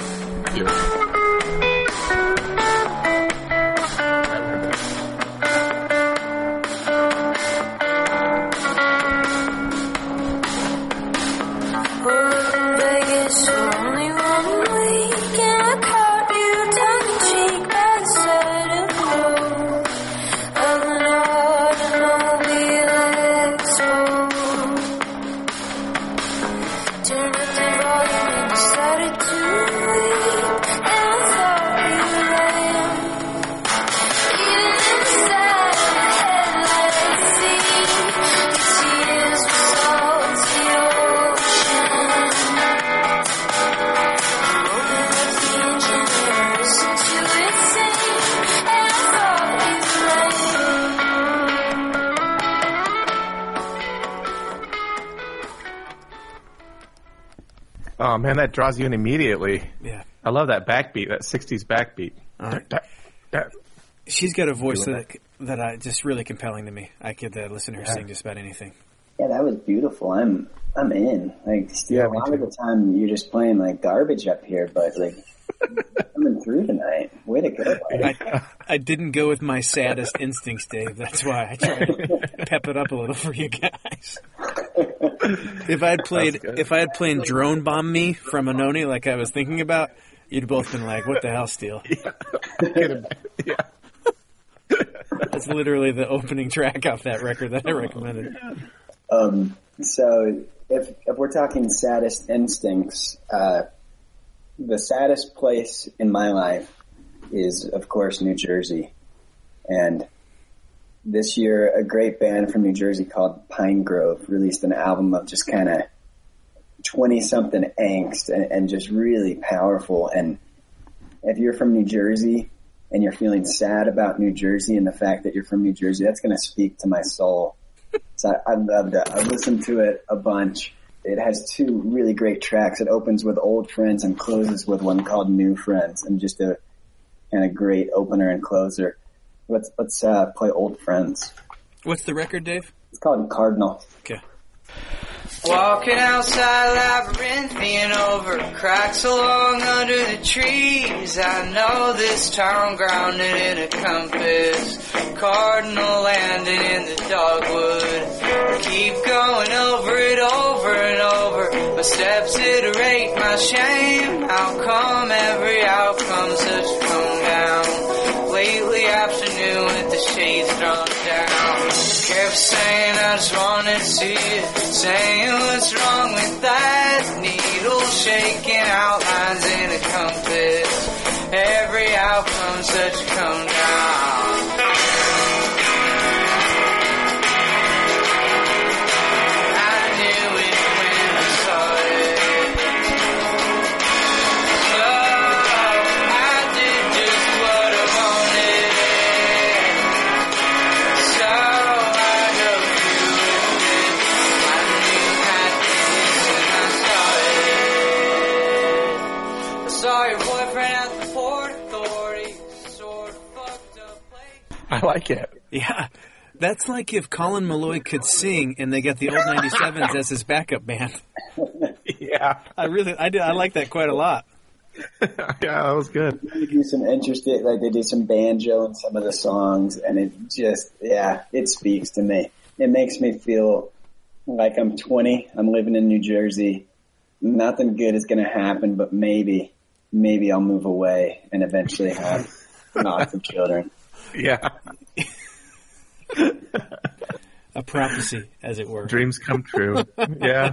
Oh man, that draws you in immediately. Yeah. I love that backbeat, that 60s backbeat. She's got a voice that just really compelling to me. I could listen to her sing just about anything. Yeah, that was beautiful. I'm in. Like, still, a lot of the time you're just playing like garbage up here, but like coming through tonight. Way to go, buddy. I didn't go with my saddest instincts, Dave. That's why I tried to pep it up a little for you guys. If I had played Drone Bomb Me from Anoni like I was thinking about, you'd both been like, what the hell, Steele? Yeah. That's literally the opening track off that record that I recommended. So if we're talking saddest instincts, the saddest place in my life is, of course, New Jersey. And this year, a great band from New Jersey called Pine Grove released an album of just kind of 20-something angst and just really powerful. And if you're from New Jersey and you're feeling sad about New Jersey and the fact that you're from New Jersey, that's going to speak to my soul. So I loved it. I listened to it a bunch. It has two really great tracks. It opens with Old Friends and closes with one called New Friends, and just a kind of great opener and closer. Let's play Old Friends. What's the record, Dave? It's called Cardinal. Okay. Walking outside labyrinthian over cracks along under the trees. I know this town grounded in a compass, cardinal landing in the dogwood. Keep going over it over and over. My steps iterate my shame. How come every outcome's such come down? Lately afternoon with the shades drawn down. Kept saying I just wanted to see it. Saying what's wrong with that? Needle shaking outlines in a compass. Every outcome's such a come down. I like it. Yeah. That's like if Colin Malloy could sing and they got the old 97s as his backup band. Yeah. I like that quite a lot. Yeah, that was good. They do some interesting, like they do some banjo in some of the songs, and it just, it speaks to me. It makes me feel like I'm 20, I'm living in New Jersey, nothing good is going to happen, but maybe I'll move away and eventually have lots of children. Yeah. A prophecy, as it were. Dreams come true. Yeah.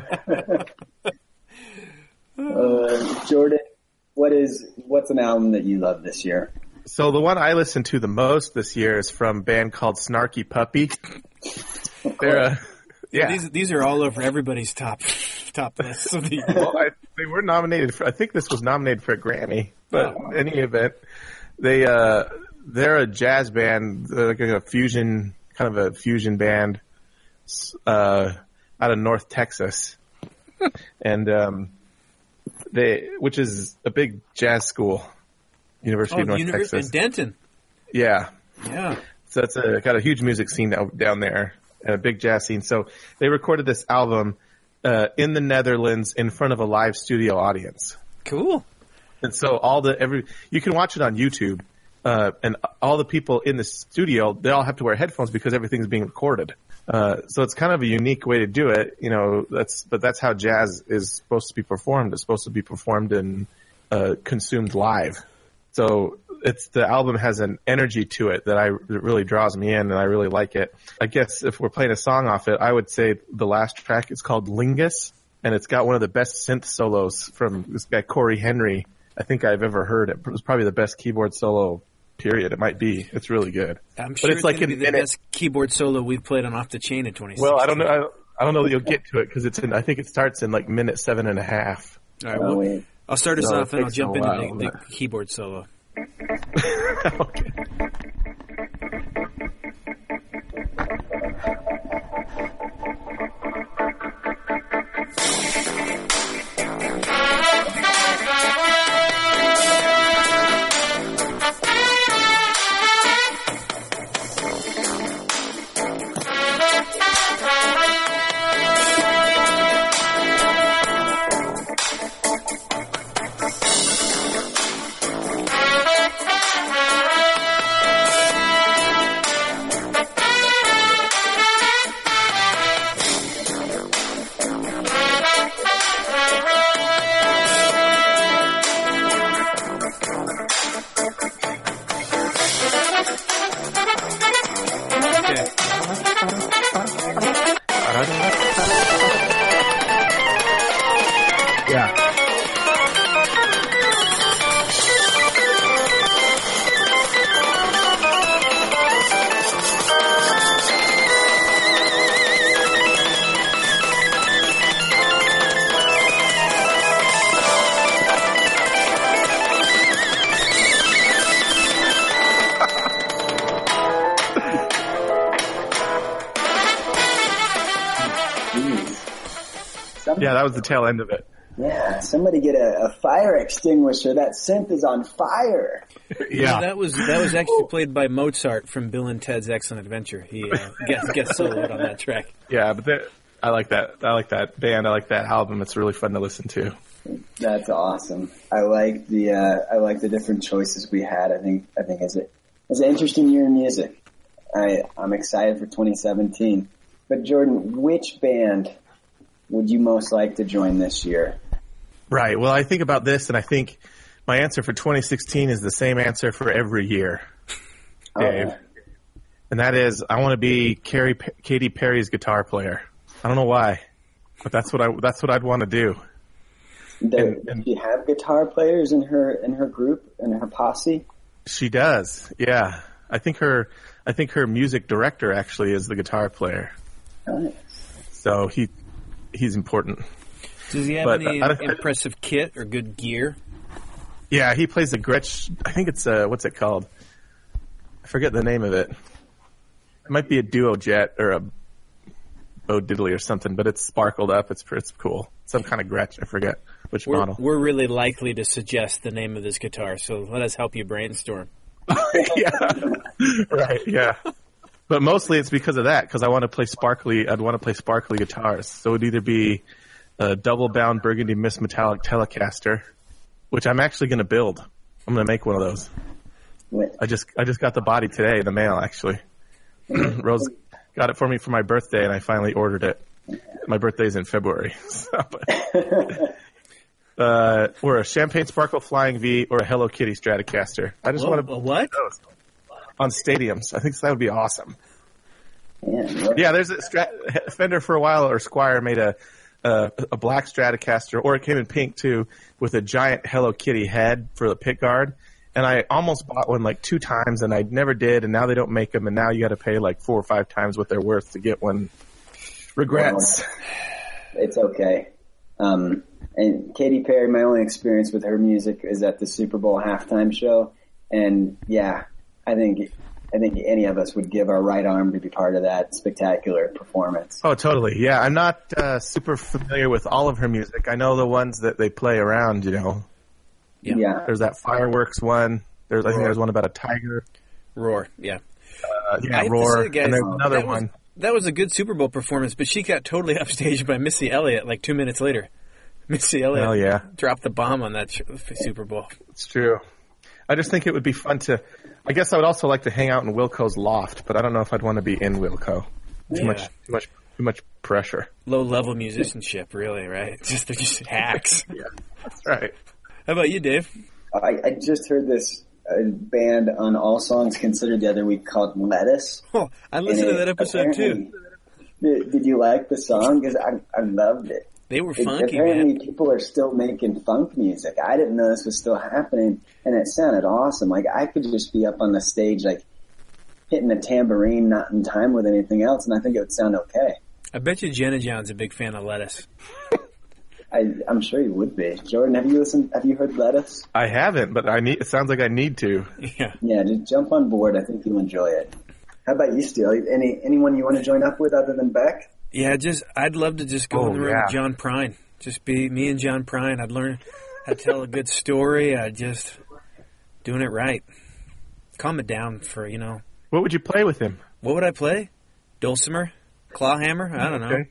Jordan, what's an album that you love this year? So the one I listened to the most this year is from a band called Snarky Puppy. They're These are all over everybody's top top lists of the year. Well, they were nominated for, I think this was nominated for a Grammy, but in any event, they're a jazz band, like a fusion, kind of a fusion band, out of North Texas. And, which is a big jazz school, University of North Texas. In Denton. Yeah. Yeah. So it's got a huge music scene down there and a big jazz scene. So they recorded this album in the Netherlands in front of a live studio audience. Cool. And so you can watch it on YouTube, and all the people in the studio, they all have to wear headphones because everything's being recorded. So it's kind of a unique way to do it, but that's how jazz is supposed to be performed. It's supposed to be performed and consumed live. So the album has an energy to it that really draws me in, and I really like it. I guess if we're playing a song off it, I would say the last track is called Lingus, and it's got one of the best synth solos from this guy Corey Henry I think I've ever heard. It was probably the best keyboard solo, period. It might be. It's really good. I'm sure it's like the best keyboard solo we've played on Off the Chain in 2016. Well, I don't know. I don't know that you'll get to it because I think it starts in like minute 7.5. All right, well, I'll start us off and I'll jump into the keyboard solo. Okay. Yeah, that was the tail end of it. Yeah, somebody get a fire extinguisher. That synth is on fire. Yeah, that was actually played by Mozart from Bill and Ted's Excellent Adventure. He guest soloed on that track. Yeah, but I like that. I like that band. I like that album. It's really fun to listen to. That's awesome. I like the different choices we had. I think it's an interesting year in music. I'm excited for 2017. But Jordan, which band would you most like to join this year? Right. Well, I think about this, and I think my answer for 2016 is the same answer for every year, Dave. Oh. And that is, I want to be Katy Perry's guitar player. I don't know why, but that's what I'd want to do. Does she have guitar players in her group, in her posse? She does. Yeah. I think her music director actually is the guitar player. Nice. So he's important. Does he have any impressive kit or good gear? Yeah, he plays a Gretsch. I think it's what's it called? I forget the name of it. It might be a Duo Jet or a Bo Diddley or something, but it's sparkled up. It's cool. Some kind of Gretsch. I forget which model. We're really likely to suggest the name of this guitar, so let us help you brainstorm. Yeah. Right. Yeah. But mostly it's because of that, because I want to play sparkly. I'd want to play sparkly guitars. So it'd either be a double-bound Burgundy Miss Metallic Telecaster, which I'm actually going to build. I'm going to make one of those. What? I just got the body today in the mail, actually. Rose got it for me for my birthday, and I finally ordered it. My birthday's in February. Or a Champagne Sparkle Flying V or a Hello Kitty Stratocaster. I just want to what? Those on stadiums. I think that would be awesome. Yeah, there's a Fender for a while, or Squier made a black Stratocaster, or it came in pink too, with a giant Hello Kitty head for the pick guard. And I almost bought one like 2 times, and I never did. And now they don't make them, and now you got to pay like 4 or 5 times what they're worth to get one. Regrets. It's okay. And Katy Perry, my only experience with her music is at the Super Bowl halftime show. And yeah, I think any of us would give our right arm to be part of that spectacular performance. Oh, totally. Yeah, I'm not super familiar with all of her music. I know the ones that they play around, you know. Yeah. There's that fireworks one. I think there's one about a tiger. Roar, yeah. Roar. Say, guys, and there's another one. That was a good Super Bowl performance, but she got totally upstaged by Missy Elliott like 2 minutes later. Missy Elliott dropped the bomb on that Super Bowl. It's true. I just think it would be fun to. I guess I would also like to hang out in Wilco's loft, but I don't know if I'd want to be in Wilco. Too much pressure. Low level musicianship, really, right? They're just hacks. Yeah, that's right. How about you, Dave? I just heard this band on All Songs Considered the other week called Lettuce. Oh, I listened to that episode too. Did you like the song? Because I loved it. They were funky, apparently man. People are still making funk music. I didn't know this was still happening, and it sounded awesome. Like, I could just be up on the stage, like, hitting a tambourine, not in time with anything else, and I think it would sound okay. I bet you Jenna John's a big fan of Lettuce. I'm sure you would be. Jordan, have you heard Lettuce? I haven't, but it sounds like I need to. Yeah, just jump on board. I think you'll enjoy it. How about you, Steele? Anyone you want to join up with other than Beck? Yeah, I'd love to just go in the room with John Prine. Just be me and John Prine. I'd tell a good story. I'd just doing it right. Calm it down for, What would you play with him? What would I play? Dulcimer? Clawhammer? I don't know. Okay.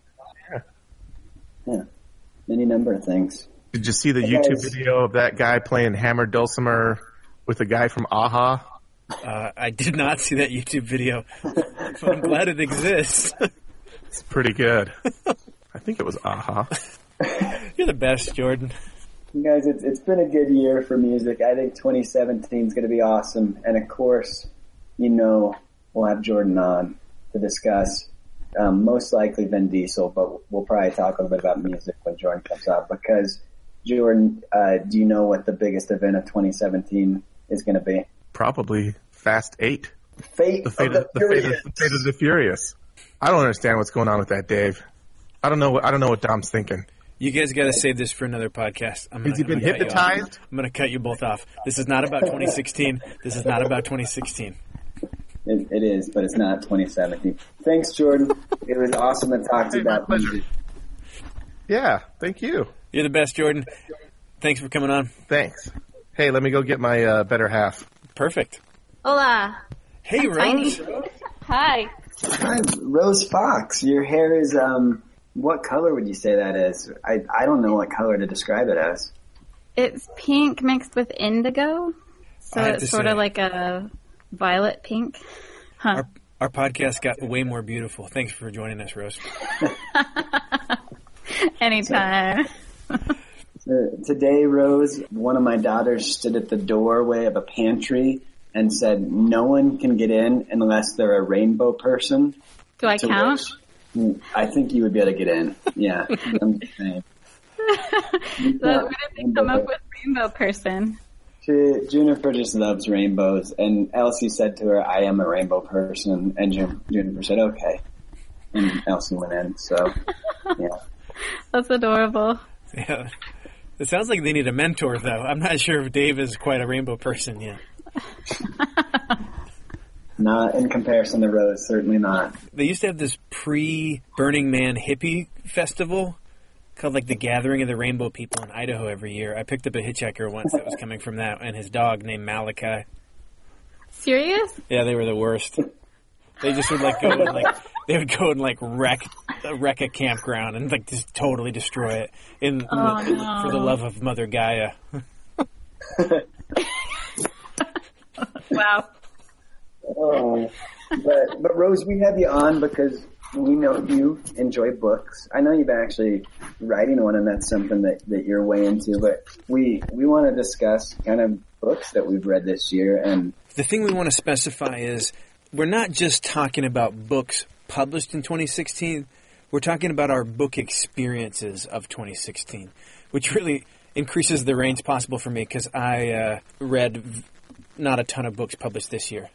Yeah. Any number of things. Did you see the YouTube video of that guy playing hammered dulcimer with a guy from Aha? I did not see that YouTube video, but I'm glad it exists. It's pretty good. I think it was Aha. You're the best, Jordan. Guys, it's been a good year for music. I think 2017 is going to be awesome. And of course, we'll have Jordan on to discuss most likely Vin Diesel, but we'll probably talk a little bit about music when Jordan comes out. Because, Jordan, do you know what the biggest event of 2017 is going to be? Probably Fast 8. The fate of the Furious. I don't understand what's going on with that, Dave. I don't know what Dom's thinking. You guys got to save this for another podcast. Has he been hypnotized? I'm going to cut you both off. This is not about 2016. This is not about 2016. It is, but it's not 2017. Thanks, Jordan. It was awesome to talk to you about music. Yeah, thank you. You're the best, Jordan. Thanks for coming on. Thanks. Hey, let me go get my better half. Perfect. Hola. Hey, Rose. Hi. Hi, Rose Fox. Your hair is, what color would you say that is? I don't know what color to describe it as. It's pink mixed with indigo. So it's sort of like a violet pink. Huh. Our podcast got way more beautiful. Thanks for joining us, Rose. Anytime. Today, Rose, one of my daughters stood at the doorway of a pantry and said, "No one can get in unless they're a rainbow person." Do I count? I think you would be able to get in. Yeah. I'm just saying. So where did they come up with rainbow person? Juniper just loves rainbows, and Elsie said to her, "I am a rainbow person," and Juniper said, "Okay," and Elsie went in. So, yeah, that's adorable. Yeah, it sounds like they need a mentor, though. I'm not sure if Dave is quite a rainbow person yet. Not in comparison to Rose, certainly not. They used to have this pre-Burning Man hippie festival called like the Gathering of the Rainbow People in Idaho every year. I picked up a hitchhiker once that was coming from that, and his dog named Malachi. Serious? Yeah, they were the worst. They just would like go and like they would go and like wreck a campground and like just totally destroy it for the love of Mother Gaia. Wow. Oh, but Rose, we have you on because we know you enjoy books. I know you've been actually writing one, and that's something that you're way into. But we want to discuss kind of books that we've read this year. And the thing we want to specify is we're not just talking about books published in 2016. We're talking about our book experiences of 2016, which really increases the range possible for me because I read not a ton of books published this year.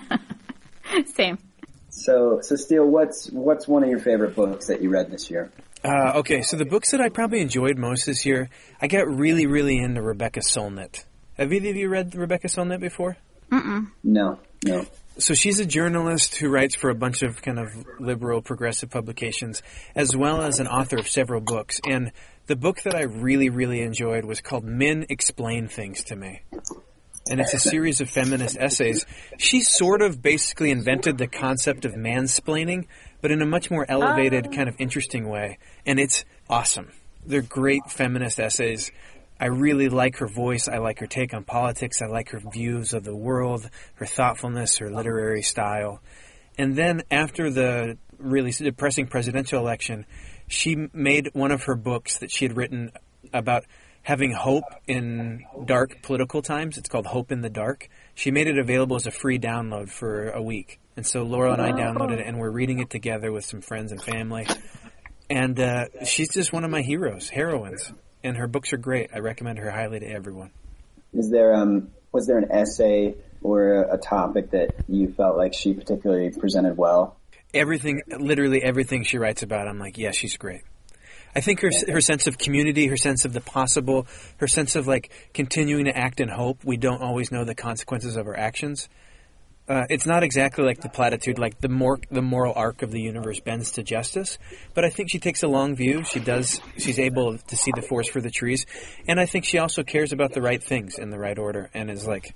Same. So Steele, what's one of your favorite books that you read this year? Okay, so the books that I probably enjoyed most this year, I got really, really into Rebecca Solnit. Have either of you read Rebecca Solnit before? No. So she's a journalist who writes for a bunch of kind of liberal, progressive publications, as well as an author of several books. And the book that I really, really enjoyed was called Men Explain Things to Me. And it's a series of feminist essays. She sort of basically invented the concept of mansplaining, but in a much more elevated, kind of interesting way. And it's awesome. They're great feminist essays. I really like her voice. I like her take on politics. I like her views of the world, her thoughtfulness, her literary style. And then after the really depressing presidential election, she made one of her books that she had written about having hope in dark political times. It's called Hope in the Dark. She made it available as a free download for a week. And so Laura and I downloaded it, and we're reading it together with some friends and family. And she's just one of my heroines. And her books are great. I recommend her highly to everyone. Was there an essay or a topic that you felt like she particularly presented well? Literally everything she writes about, I'm like, yeah, she's great. I think her sense of community, her sense of the possible, her sense of like continuing to act in hope. We don't always know the consequences of our actions. It's not exactly like the platitude, like the moral arc of the universe bends to justice, but I think she takes a long view. She's able to see the forest for the trees, and I think she also cares about the right things in the right order, and is like,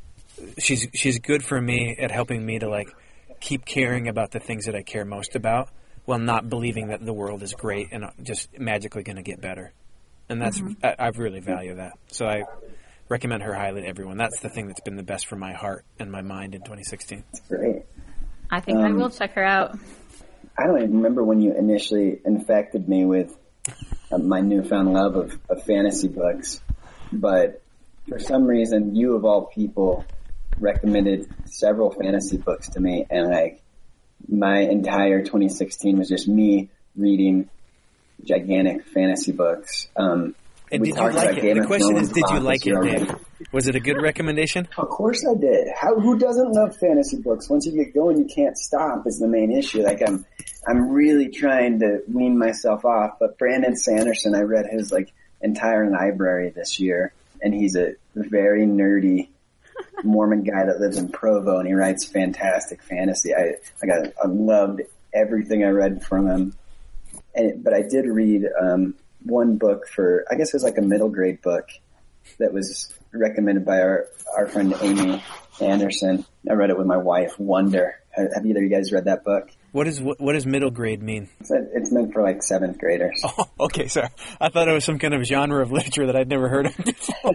she's good for me at helping me to like keep caring about the things that I care most about, while not believing that the world is great and just magically going to get better. And that's I really value that. So I recommend her highly to everyone. That's the thing that's been the best for my heart and my mind in 2016. That's great. I think I will check her out. I don't even remember when you initially infected me with my newfound love of fantasy books, but for some reason, you of all people recommended several fantasy books to me, and like my entire 2016 was just me reading gigantic fantasy books. And did you like it? The question is, did you like it, Dave? Was it a good recommendation? Of course I did. Who doesn't love fantasy books? Once you get going, you can't stop is the main issue. Like I'm really trying to wean myself off, but Brandon Sanderson, I read his like entire library this year, and he's a very nerdy Mormon guy that lives in Provo, and he writes fantastic fantasy. I loved everything I read from him. But I did read one book I guess it was like a middle grade book that was recommended by our friend Amy Anderson. I read it with my wife, Wonder. Have either of you guys read that book? What does middle grade mean? It's meant for like 7th graders. Oh, okay, sorry. I thought it was some kind of genre of literature that I'd never heard of before.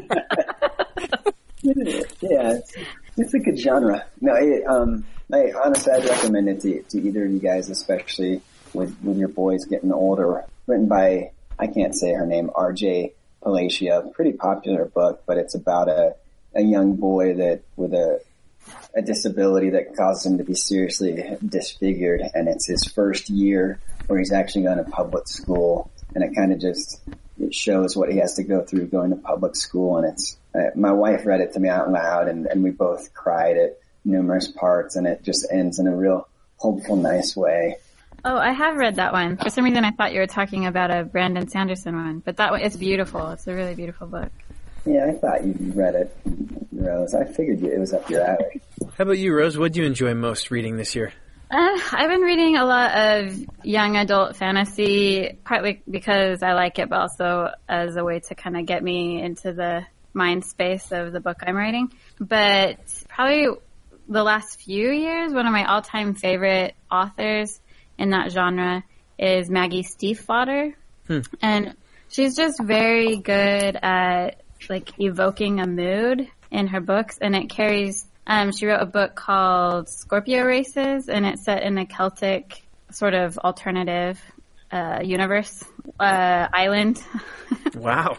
Yeah, it's a good genre. No, honestly, I'd recommend it to either of you guys, especially with your boys getting older. Written by, I can't say her name, R.J. Palacia. Pretty popular book, but it's about a young boy that with a disability that causes him to be seriously disfigured, and it's his first year where he's actually going to public school, and it kind of it shows what he has to go through going to public school, and it's my wife read it to me out loud, and we both cried at numerous parts, and it just ends in a real hopeful, nice way. Oh, I have read that one. For some reason, I thought you were talking about a Brandon Sanderson one, but that one, it's beautiful. It's a really beautiful book. Yeah, I thought you read it, Rose. I figured it was up your alley. How about you, Rose? What did you enjoy most reading this year? I've been reading a lot of young adult fantasy, partly because I like it, but also as a way to kind of get me into the mind space of the book I'm writing. But probably the last few years, one of my all-time favorite authors in that genre is Maggie Stiefvater. And she's just very good at like evoking a mood in her books, and it carries she wrote a book called Scorpio Races, and it's set in a Celtic sort of alternative universe island. Wow.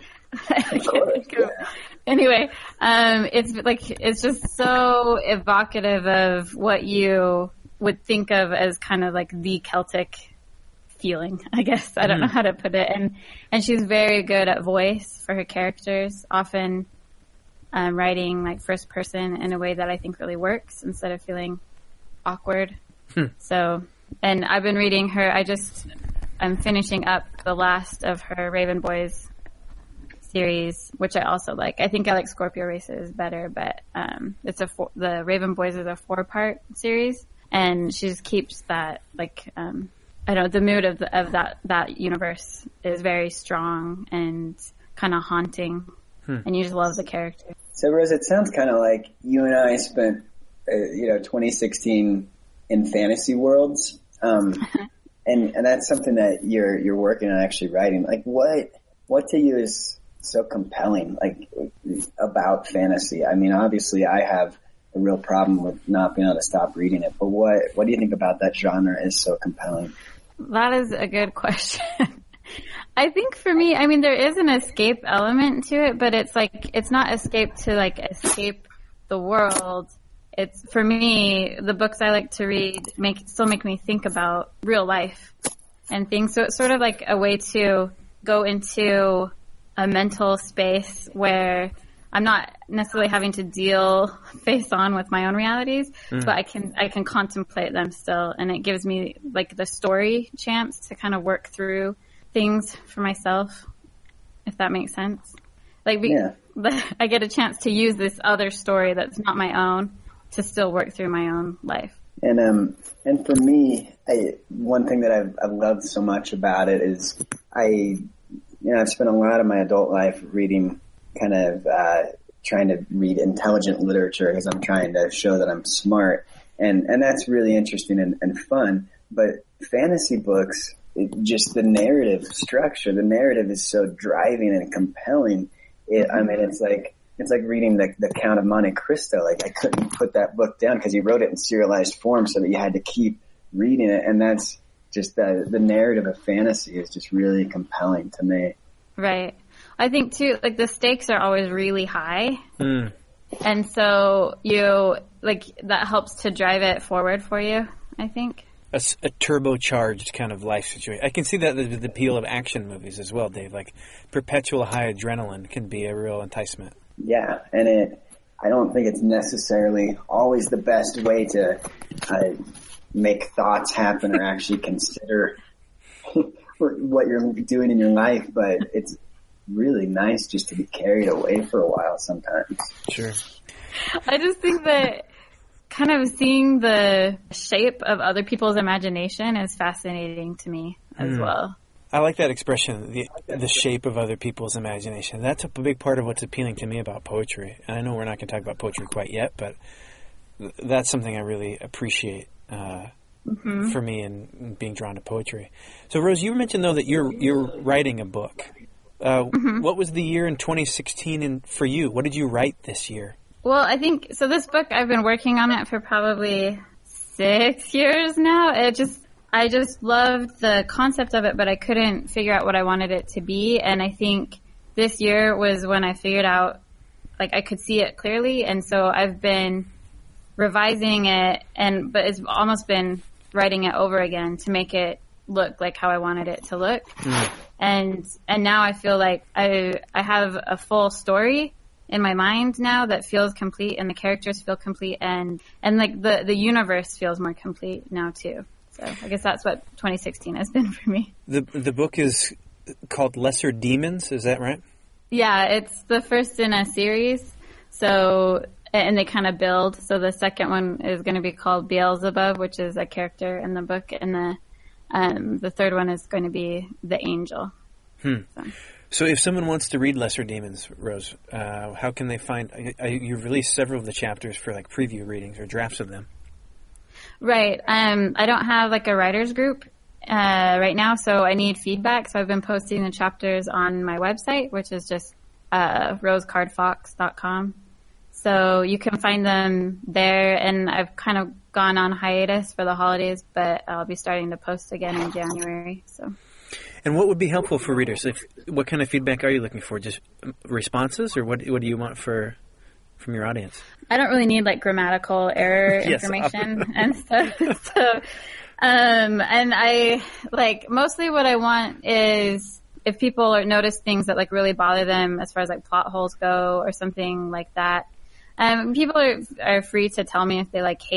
Anyway, it's just so evocative of what you would think of as kind of like the Celtic feeling, I guess. I don't know how to put it. And she's very good at voice for her characters, often writing like first person in a way that I think really works instead of feeling awkward. So, and I've been reading her. I just I'm finishing up the last of her Raven Boys series, which I also like. I think I like Scorpio Races better, but the Raven Boys is a 4-part series, and she just keeps that like I don't know, the mood of that universe is very strong and kind of haunting, and you just love the character. So Rose, it sounds kind of like you and I spent 2016 in fantasy worlds, and that's something that you're working on actually writing. Like what to you is so compelling, like, about fantasy? I mean, obviously I have a real problem with not being able to stop reading it, but what do you think about that genre is so compelling? That is a good question. I think for me, I mean, there is an escape element to it, but it's not escape to like escape the world. It's, for me, the books I like to read still make me think about real life and things. So it's sort of like a way to go into a mental space where I'm not necessarily having to deal face on with my own realities, but I can contemplate them still, and it gives me like the story chance to kind of work through things for myself, if that makes sense. Like I get a chance to use this other story that's not my own to still work through my own life. And for me, one thing that I've loved so much about it is I've spent a lot of my adult life reading kind of trying to read intelligent literature because I'm trying to show that I'm smart. And that's really interesting and fun. But fantasy books, just the narrative structure, the narrative is so driving and compelling. I mean, it's like reading the Count of Monte Cristo. Like, I couldn't put that book down because he wrote it in serialized form so that you had to keep reading it. And that's just the narrative of fantasy is just really compelling to me. Right. I think too, like, the stakes are always really high. And so that helps to drive it forward for you, I think. A turbocharged kind of life situation. I can see that the appeal of action movies as well, Dave. Like, perpetual high adrenaline can be a real enticement. Yeah, and I don't think it's necessarily always the best way to make thoughts happen or actually consider what you're doing in your life, but it's really nice just to be carried away for a while sometimes. Sure. I just think that kind of seeing the shape of other people's imagination is fascinating to me as well. I like that expression, the shape of other people's imagination. That's a big part of what's appealing to me about poetry. And I know we're not going to talk about poetry quite yet, but that's something I really appreciate for me in being drawn to poetry. So, Rose, you mentioned, though, that you're writing a book. What was the year in 2016 for you? What did you write this year? Well, I think, so this book, I've been working on it for probably 6 years now. I just loved the concept of it, but I couldn't figure out what I wanted it to be. And I think this year was when I figured out, like, I could see it clearly. And so I've been revising it, but it's almost been writing it over again to make it look like how I wanted it to look. And now I feel like I have a full story in my mind now that feels complete, and the characters feel complete, and like the universe feels more complete now too. So I guess that's what 2016 has been for me. The book is called Lesser Demons, is that right? Yeah, it's the first in a series. So, and they kind of build. So the second one is going to be called Beelzebub, which is a character in the book, and the third one is going to be the Angel. So if someone wants to read Lesser Demons, Rose, how can they find? You've released several of the chapters for like preview readings or drafts of them. Right. I don't have like a writer's group right now, so I need feedback. So I've been posting the chapters on my website, which is just rosecardfox.com. So you can find them there, and I've kind of gone on hiatus for the holidays, but I'll be starting to post again in January. So. And what would be helpful for readers? What kind of feedback are you looking for? Just responses, or what do you want from your audience? I don't really need like grammatical error information and stuff. So, and I like mostly what I want is if people notice things that like really bother them as far as like plot holes go or something like that. People are free to tell me if they like hate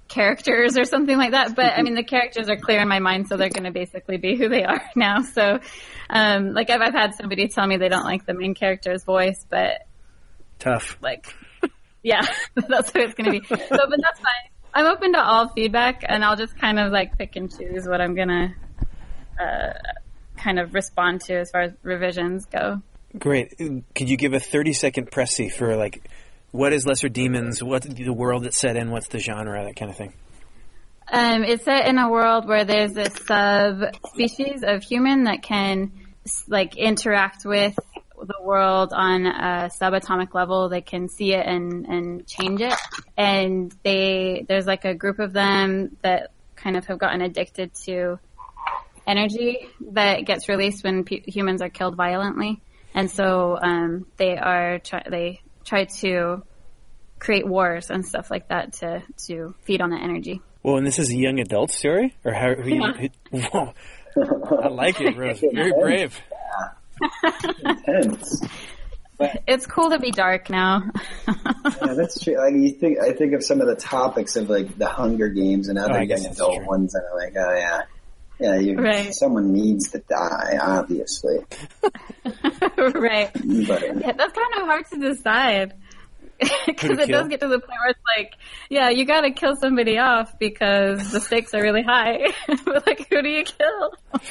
characters or something like that. But I mean, the characters are clear in my mind, so they're going to basically be who they are now. So, like I've had somebody tell me they don't like the main character's voice, but Tough. like, yeah, that's what it's going to be. So, but that's fine. I'm open to all feedback, and I'll just kind of like pick and choose what I'm going to kind of respond to as far as revisions go. Great. Could you give a 30-second précis for, like, what is Lesser Demons, what's the world it's set in, what's the genre, that kind of thing? It's set in a world where there's this subspecies of human that can, like, interact with the world on a subatomic level. They can see it and change it. And there's, like, a group of them that kind of have gotten addicted to energy that gets released when humans are killed violently. And so they try to create wars and stuff like that to feed on the energy. Well, and this is a young adult story? Or how? Whoa. I like it, Rose. Very brave. Intense. But, it's cool to be dark now. yeah, that's true. Like I think of some of the topics of like the Hunger Games and other young adult ones, and I'm like, oh yeah. Yeah, someone needs to die, obviously. Right. But, yeah, that's kind of hard to decide. Because it does get to the point where it's like, yeah, you gotta kill somebody off because the stakes are really high. But like, who do you kill?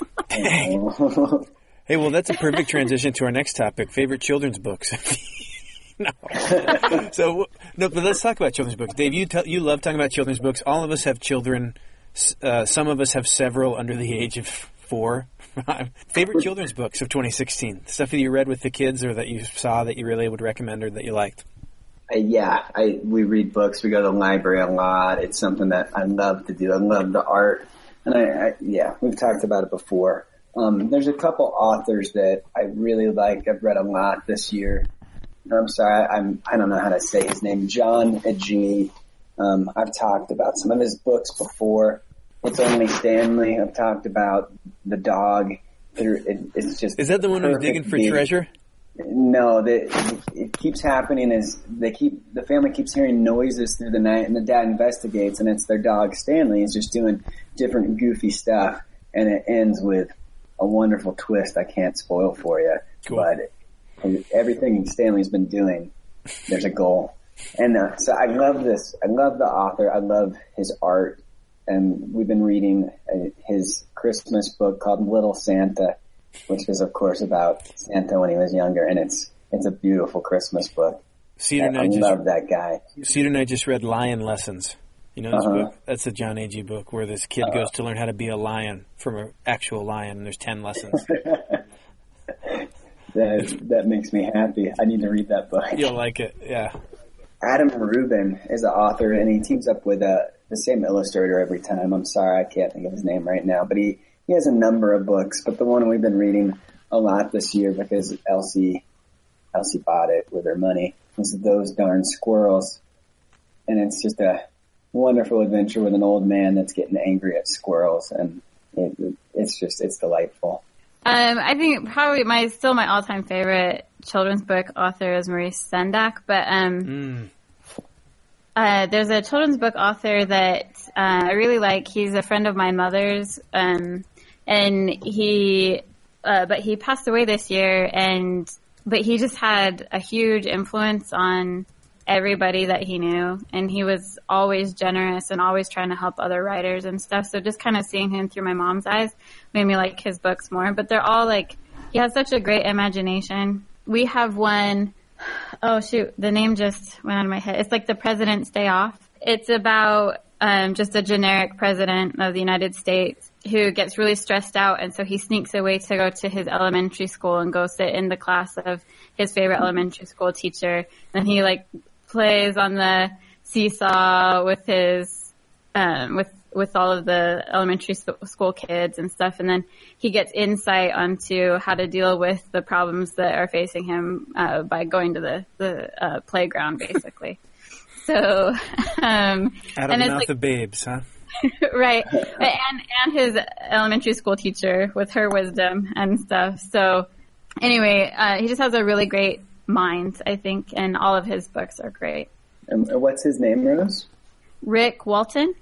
Hey, well, that's a perfect transition to our next topic, favorite children's books. No. But let's talk about children's books. Dave, you love talking about children's books. All of us have children. Some of us have several under the age of 4. Favorite children's books of 2016? Stuff that you read with the kids or that you saw that you really would recommend or that you liked? We read books. We go to the library a lot. It's something that I love to do. I love the art. And we've talked about it before. There's a couple authors that I really like. I've read a lot this year. I'm sorry, I don't know how to say his name. John Agee. I've talked about some of his books before. It's Only Stanley. I've talked about The Dog. It's just is that the one who's digging for treasure? No, it keeps happening is the family keeps hearing noises through the night, and the dad investigates, and it's their dog Stanley. He's just doing different goofy stuff, and it ends with a wonderful twist. I can't spoil for you, cool. But everything Stanley's been doing, there's a goal. And so I love this. I love the author. I love his art. And we've been reading his Christmas book called Little Santa, which is, of course, about Santa when he was younger. And it's a beautiful Christmas book. I love that guy. Cedar and I just read Lion Lessons. You know this book? That's a John Agee book where this kid goes to learn how to be a lion from an actual lion. And there's 10 lessons. That makes me happy. I need to read that book. You'll like it, yeah. Adam Rubin is the author, and he teams up with the same illustrator every time. I'm sorry, I can't think of his name right now, but he has a number of books. But the one we've been reading a lot this year because Elsie bought it with her money is Those Darn Squirrels, and it's just a wonderful adventure with an old man that's getting angry at squirrels, and it's delightful. I think probably my all-time favorite children's book author is Maurice Sendak, but there's a children's book author that I really like. He's a friend of my mother's, and he passed away this year, but he just had a huge influence on everybody that he knew, and he was always generous and always trying to help other writers and stuff. So just kind of seeing him through my mom's eyes made me like his books more. But they're all like, he has such a great imagination. We have one, oh shoot, the name just went out of my head. It's like The President's Day Off. It's about just a generic president of the United States who gets really stressed out, and so he sneaks away to go to his elementary school and go sit in the class of his favorite elementary school teacher. And he like plays on the seesaw with his with all of the elementary school kids and stuff, and then he gets insight onto how to deal with the problems that are facing him by going to the playground, basically. So out of the mouth of babes, huh? Right, and his elementary school teacher with her wisdom and stuff. So anyway, he just has a really great mind, I think, and all of his books are great. And what's his name, Rose? Rick Walton.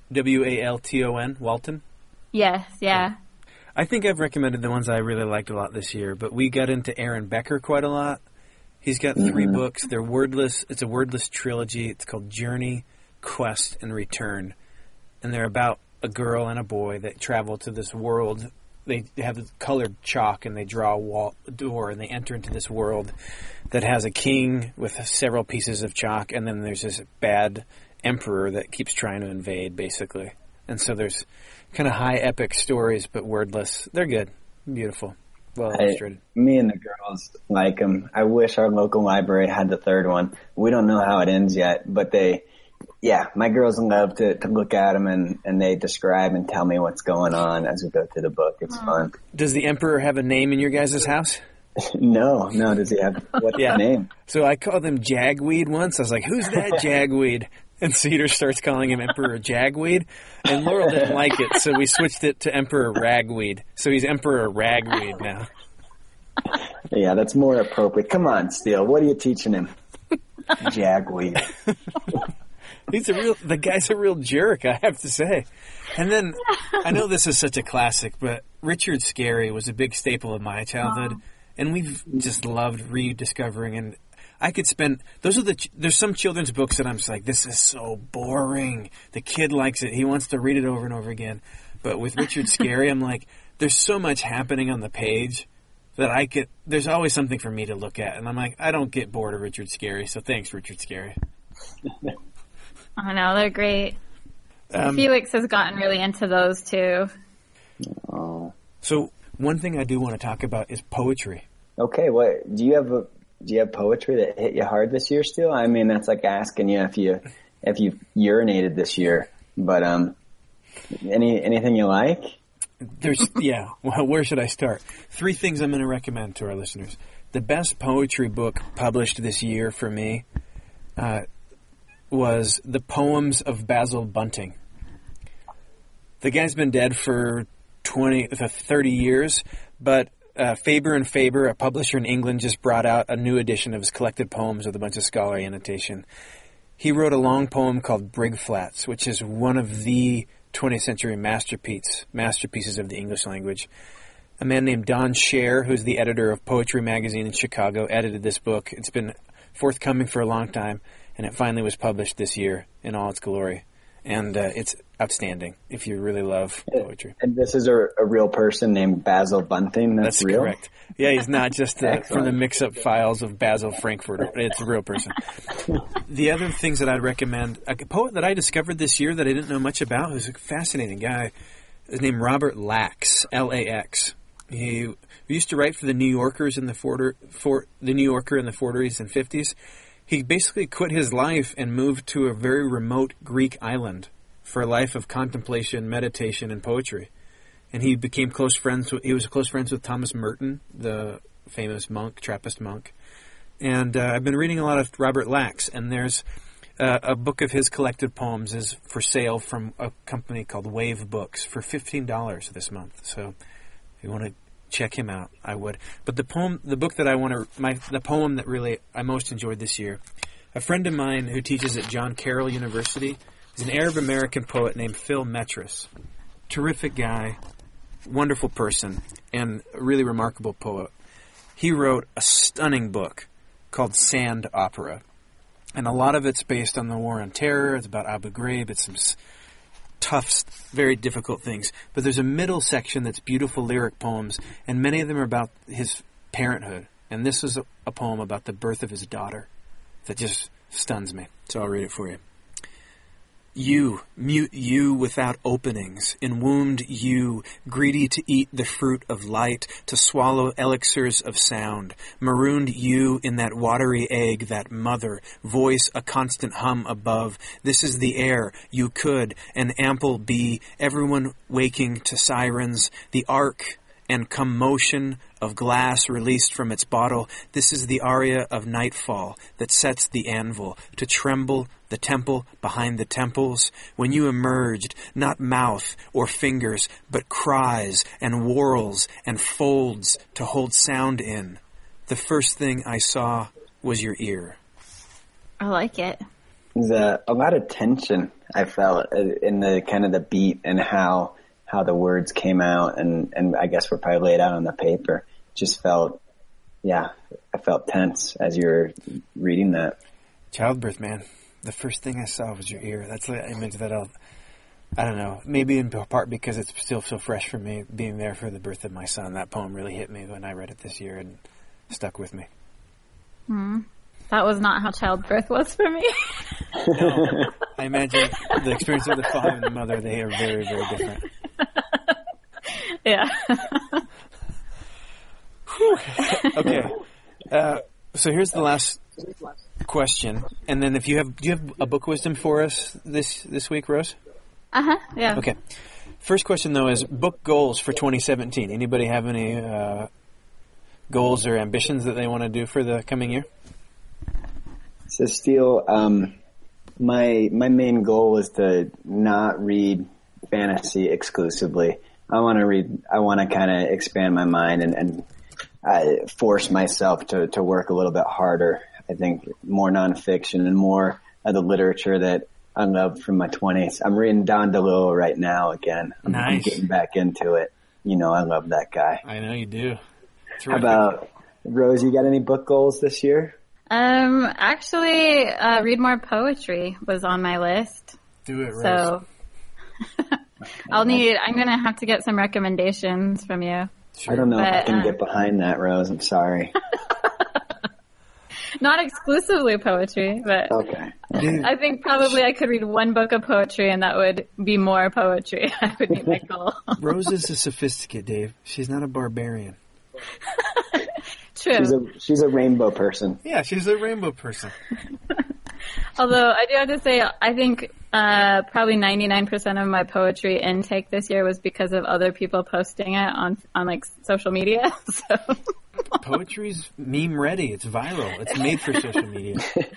Walton, Walton. Yes, yeah. I think I've recommended the ones I really liked a lot this year, but we got into Aaron Becker quite a lot. He's got 3 books. They're wordless. It's a wordless trilogy. It's called Journey, Quest, and Return. And they're about a girl and a boy that travel to this world. They have colored chalk, and they draw a door, and they enter into this world that has a king with several pieces of chalk, and then there's this bad emperor that keeps trying to invade, basically. And so there's kind of high epic stories, but wordless. They're good. Beautiful. Well illustrated. Me and the girls like them. I wish our local library had the 3rd one. We don't know how it ends yet, but my girls love to look at them, and they describe and tell me what's going on as we go through the book. It's fun. Does the emperor have a name in your guys' house? No. Does he have, what's the name? So I called him Jagweed once. I was like, who's that Jagweed? And Cedar starts calling him Emperor Jagweed. And Laurel didn't like it, so we switched it to Emperor Ragweed. So he's Emperor Ragweed now. Yeah, that's more appropriate. Come on, Steele. What are you teaching him? Jagweed. The guy's a real jerk, I have to say. And then, I know this is such a classic, but Richard Scarry was a big staple of my childhood. And we've just loved rediscovering, and I could spend, there's some children's books that I'm just like, this is so boring. The kid likes it. He wants to read it over and over again. But with Richard Scarry, I'm like, there's so much happening on the page that there's always something for me to look at. And I'm like, I don't get bored of Richard Scarry. So thanks, Richard Scarry. Oh no, they're great. Felix has gotten really into those too. Oh. So one thing I do want to talk about is poetry. Okay, what do you have poetry that hit you hard this year still? I mean, that's like asking you if you urinated this year. But anything you like? Well, where should I start? 3 things I'm going to recommend to our listeners. The best poetry book published this year for me was The Poems of Basil Bunting. The guy's been dead for 30 years, but Faber and Faber, a publisher in England, just brought out a new edition of his collected poems with a bunch of scholarly annotation. He wrote a long poem called Brig Flats, which is one of the 20th century masterpieces of the English language. A man named Don Scher, who's the editor of Poetry Magazine in Chicago, edited this book. It's been forthcoming for a long time, and it finally was published this year in all its glory. And it's outstanding if you really love poetry. And this is a real person named Basil Bunting? That's real? Correct. Yeah, he's not just from the mix-up files of Basil Frankfurter. It's a real person. The other things that I'd recommend, a poet that I discovered this year that I didn't know much about, who's a fascinating guy, is named Robert Lax, L-A-X. He used to write for the New Yorkers in the the New Yorker in the 40s and 50s. He basically quit his life and moved to a very remote Greek island for a life of contemplation, meditation, and poetry. And he became close friends with Thomas Merton, the famous monk, Trappist monk. And I've been reading a lot of Robert Lax, and there's a book of his collected poems is for sale from a company called Wave Books for $15 this month. So if you want to check him out, I would. But the poem that really I most enjoyed this year, a friend of mine who teaches at John Carroll University is an Arab American poet named Phil Metris. Terrific guy, wonderful person, and a really remarkable poet. He wrote a stunning book called Sand Opera. And a lot of it's based on the War on Terror. It's about Abu Ghraib. It's some tough, very difficult things. But there's a middle section that's beautiful lyric poems, and many of them are about his parenthood. And this is a poem about the birth of his daughter that just stuns me. So I'll read it for you. You, mute you without openings, enwombed you, greedy to eat the fruit of light, to swallow elixirs of sound, marooned you in that watery egg, that mother, voice a constant hum above. This is the air, you could, an ample be, everyone waking to sirens, the arc and commotion of glass released from its bottle. This is the aria of nightfall that sets the anvil to tremble the temple behind the temples. When you emerged, not mouth or fingers, but cries and whorls and folds to hold sound in. The first thing I saw was your ear. I like it. There's a lot of tension I felt in the kind of the beat and how the words came out and I guess were probably laid out on the paper. Just felt, I felt tense as you were reading that. Childbirth, man. The first thing I saw was your ear. That's the image that I don't know, maybe in part because it's still so fresh for me, being there for the birth of my son. That poem really hit me when I read it this year and stuck with me. That was not how childbirth was for me. No, I imagine the experience of the father and the mother, they are very, very different. Yeah. Okay. So here's the last question. And then do you have a book wisdom for us this week, Rose? Yeah. Okay. First question, though, is book goals for 2017. Anybody have any goals or ambitions that they want to do for the coming year? So, Steele, my main goal is to not read fantasy exclusively. I want to kind of expand my mind and force myself to work a little bit harder. I think more nonfiction and more of the literature that I loved from my 20s. I'm reading Don DeLillo right now again. I'm getting back into it. You know, I love that guy. I know you do. How about, Rose, you got any book goals this year? Actually, read more poetry was on my list. Do it, Rose. So I'm going to have to get some recommendations from you. Sure. I don't know if I can get behind that, Rose. I'm sorry. Not exclusively poetry, but okay. I think probably I could read one book of poetry and that would be more poetry. I would meet my goal. Rose is a sophisticate, Dave. She's not a barbarian. True. She's a rainbow person. Yeah, she's a rainbow person. Although I do have to say, I think probably 99% of my poetry intake this year was because of other people posting it on like social media. So poetry's meme ready. It's viral. It's made for social media.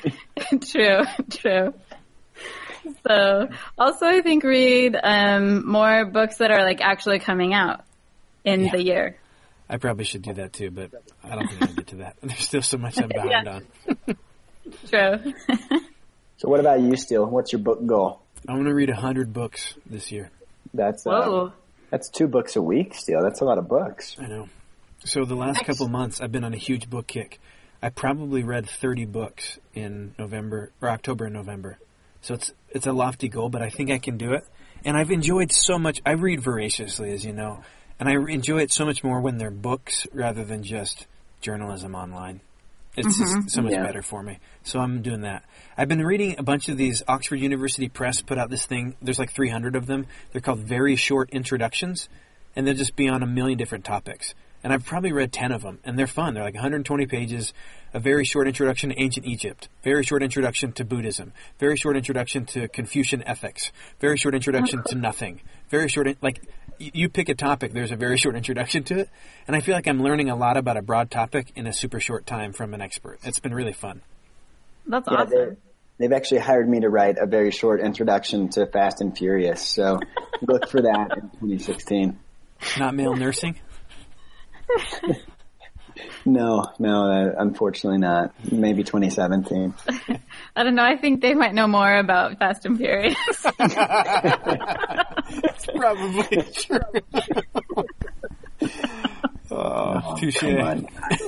True. So also I think read more books that are like actually coming out in the year. I probably should do that too, but I don't think I'll get to that. There's still so much I'm behind on. True. So what about you, Steele? What's your book goal? I want to read 100 books this year. That's 2 books a week, Steele. That's a lot of books. I know. So the last couple months, I've been on a huge book kick. I probably read 30 books in October and November. So it's a lofty goal, but I think I can do it. And I've enjoyed so much. I read voraciously, as you know. And I enjoy it so much more when they're books rather than just journalism online. It's just so much better for me. So I'm doing that. I've been reading a bunch of these. Oxford University Press put out this thing. There's like 300 of them. They're called Very Short Introductions. And they'll just be on a million different topics. And I've probably read 10 of them. And they're fun. They're like 120 pages. A very short introduction to ancient Egypt. Very short introduction to Buddhism. Very short introduction to Confucian ethics. Very short introduction to nothing. Very short, you pick a topic, there's a very short introduction to it. And I feel like I'm learning a lot about a broad topic in a super short time from an expert. It's been really fun. That's awesome. They've actually hired me to write a very short introduction to Fast and Furious. So look for that in 2016. Not male nursing? No, unfortunately not. Maybe 2017. I don't know. I think they might know more about Fast and Furious. It's probably true. Touche. Come on.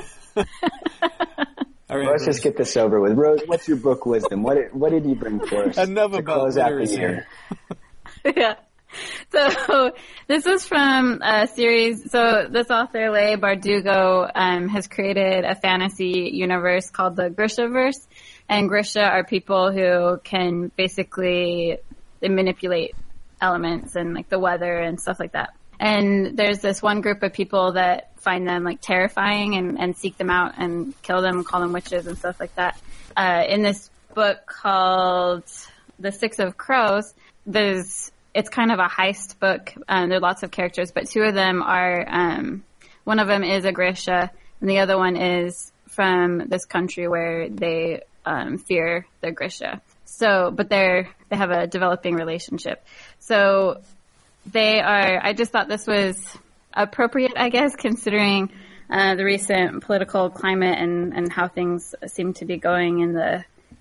All right, let's just get this over with. Rose, what's your book wisdom? What did you bring for us Enough to about close out the literacy. year? Yeah. So this is from a series. So this author, Leigh Bardugo, has created a fantasy universe called the Grishaverse. And Grisha are people who can basically manipulate elements and like the weather and stuff like that. And there's this one group of people that find them like terrifying and seek them out and kill them, call them witches and stuff like that. In this book called The Six of Crows, it's kind of a heist book. There are lots of characters, but 2 of them are, one of them is a Grisha and the other one is from this country where they fear the Grisha. So, but they have a developing relationship. So I just thought this was appropriate, I guess, considering the recent political climate and how things seem to be going in the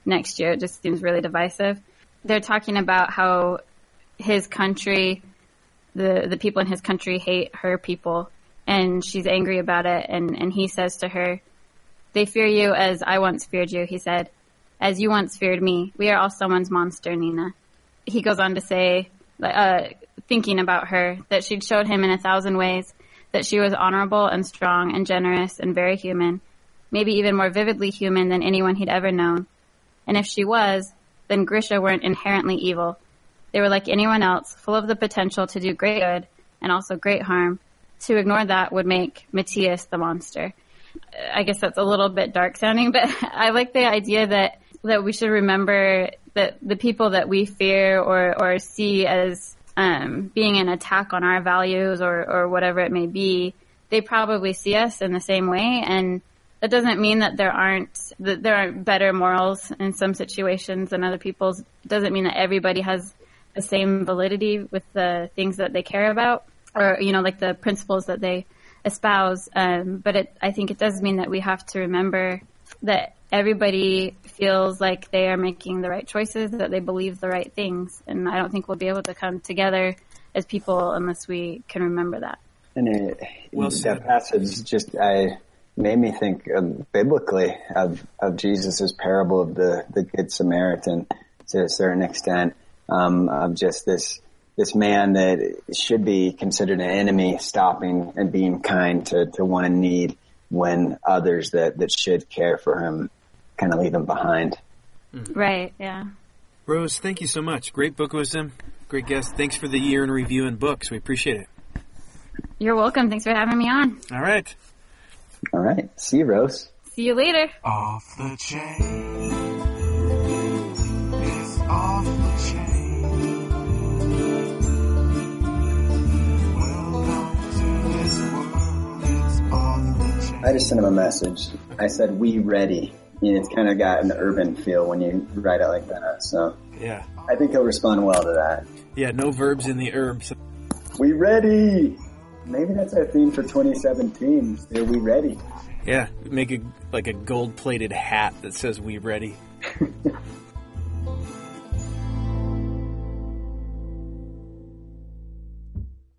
next year. It just seems really divisive. They're talking about how his country, the people in his country hate her people, and she's angry about it. And he says to her, "They fear you as I once feared you," he said, "as you once feared me. We are all someone's monster, Nina." He goes on to say, thinking about her, that she'd showed him in 1,000 ways that she was honorable and strong and generous and very human, maybe even more vividly human than anyone he'd ever known. And if she was, then Grisha weren't inherently evil. They were like anyone else, full of the potential to do great good and also great harm. To ignore that would make Matthias the monster. I guess that's a little bit dark sounding, but I like the idea that we should remember that the people that we fear or see as being an attack on our values or whatever it may be, they probably see us in the same way. And that doesn't mean that there aren't better morals in some situations than other people's. It doesn't mean that everybody has the same validity with the things that they care about or, like the principles that they espouse. But I think it does mean that we have to remember that everybody feels like they are making the right choices, that they believe the right things. And I don't think we'll be able to come together as people unless we can remember that. And that passage just made me think biblically of Jesus' parable of the Good Samaritan to a certain extent, of just this man that should be considered an enemy stopping and being kind to one in need when others that should care for him kind of leave him behind. Right, yeah. Rose, thank you so much. Great book wisdom. Great guest. Thanks for the year in review and books. We appreciate it. You're welcome. Thanks for having me on. All right. All right. See you, Rose. See you later. Off the chain. It's off the chain. Welcome to this world. It's off the chain. I just sent him a message. I said, "We ready." It's kind of got an urban feel when you write it like that. So Yeah. I think he'll respond well to that. Yeah, no verbs in the herbs. We ready. Maybe that's our theme for 2017. Are we ready? Yeah, make a gold-plated hat that says "We ready."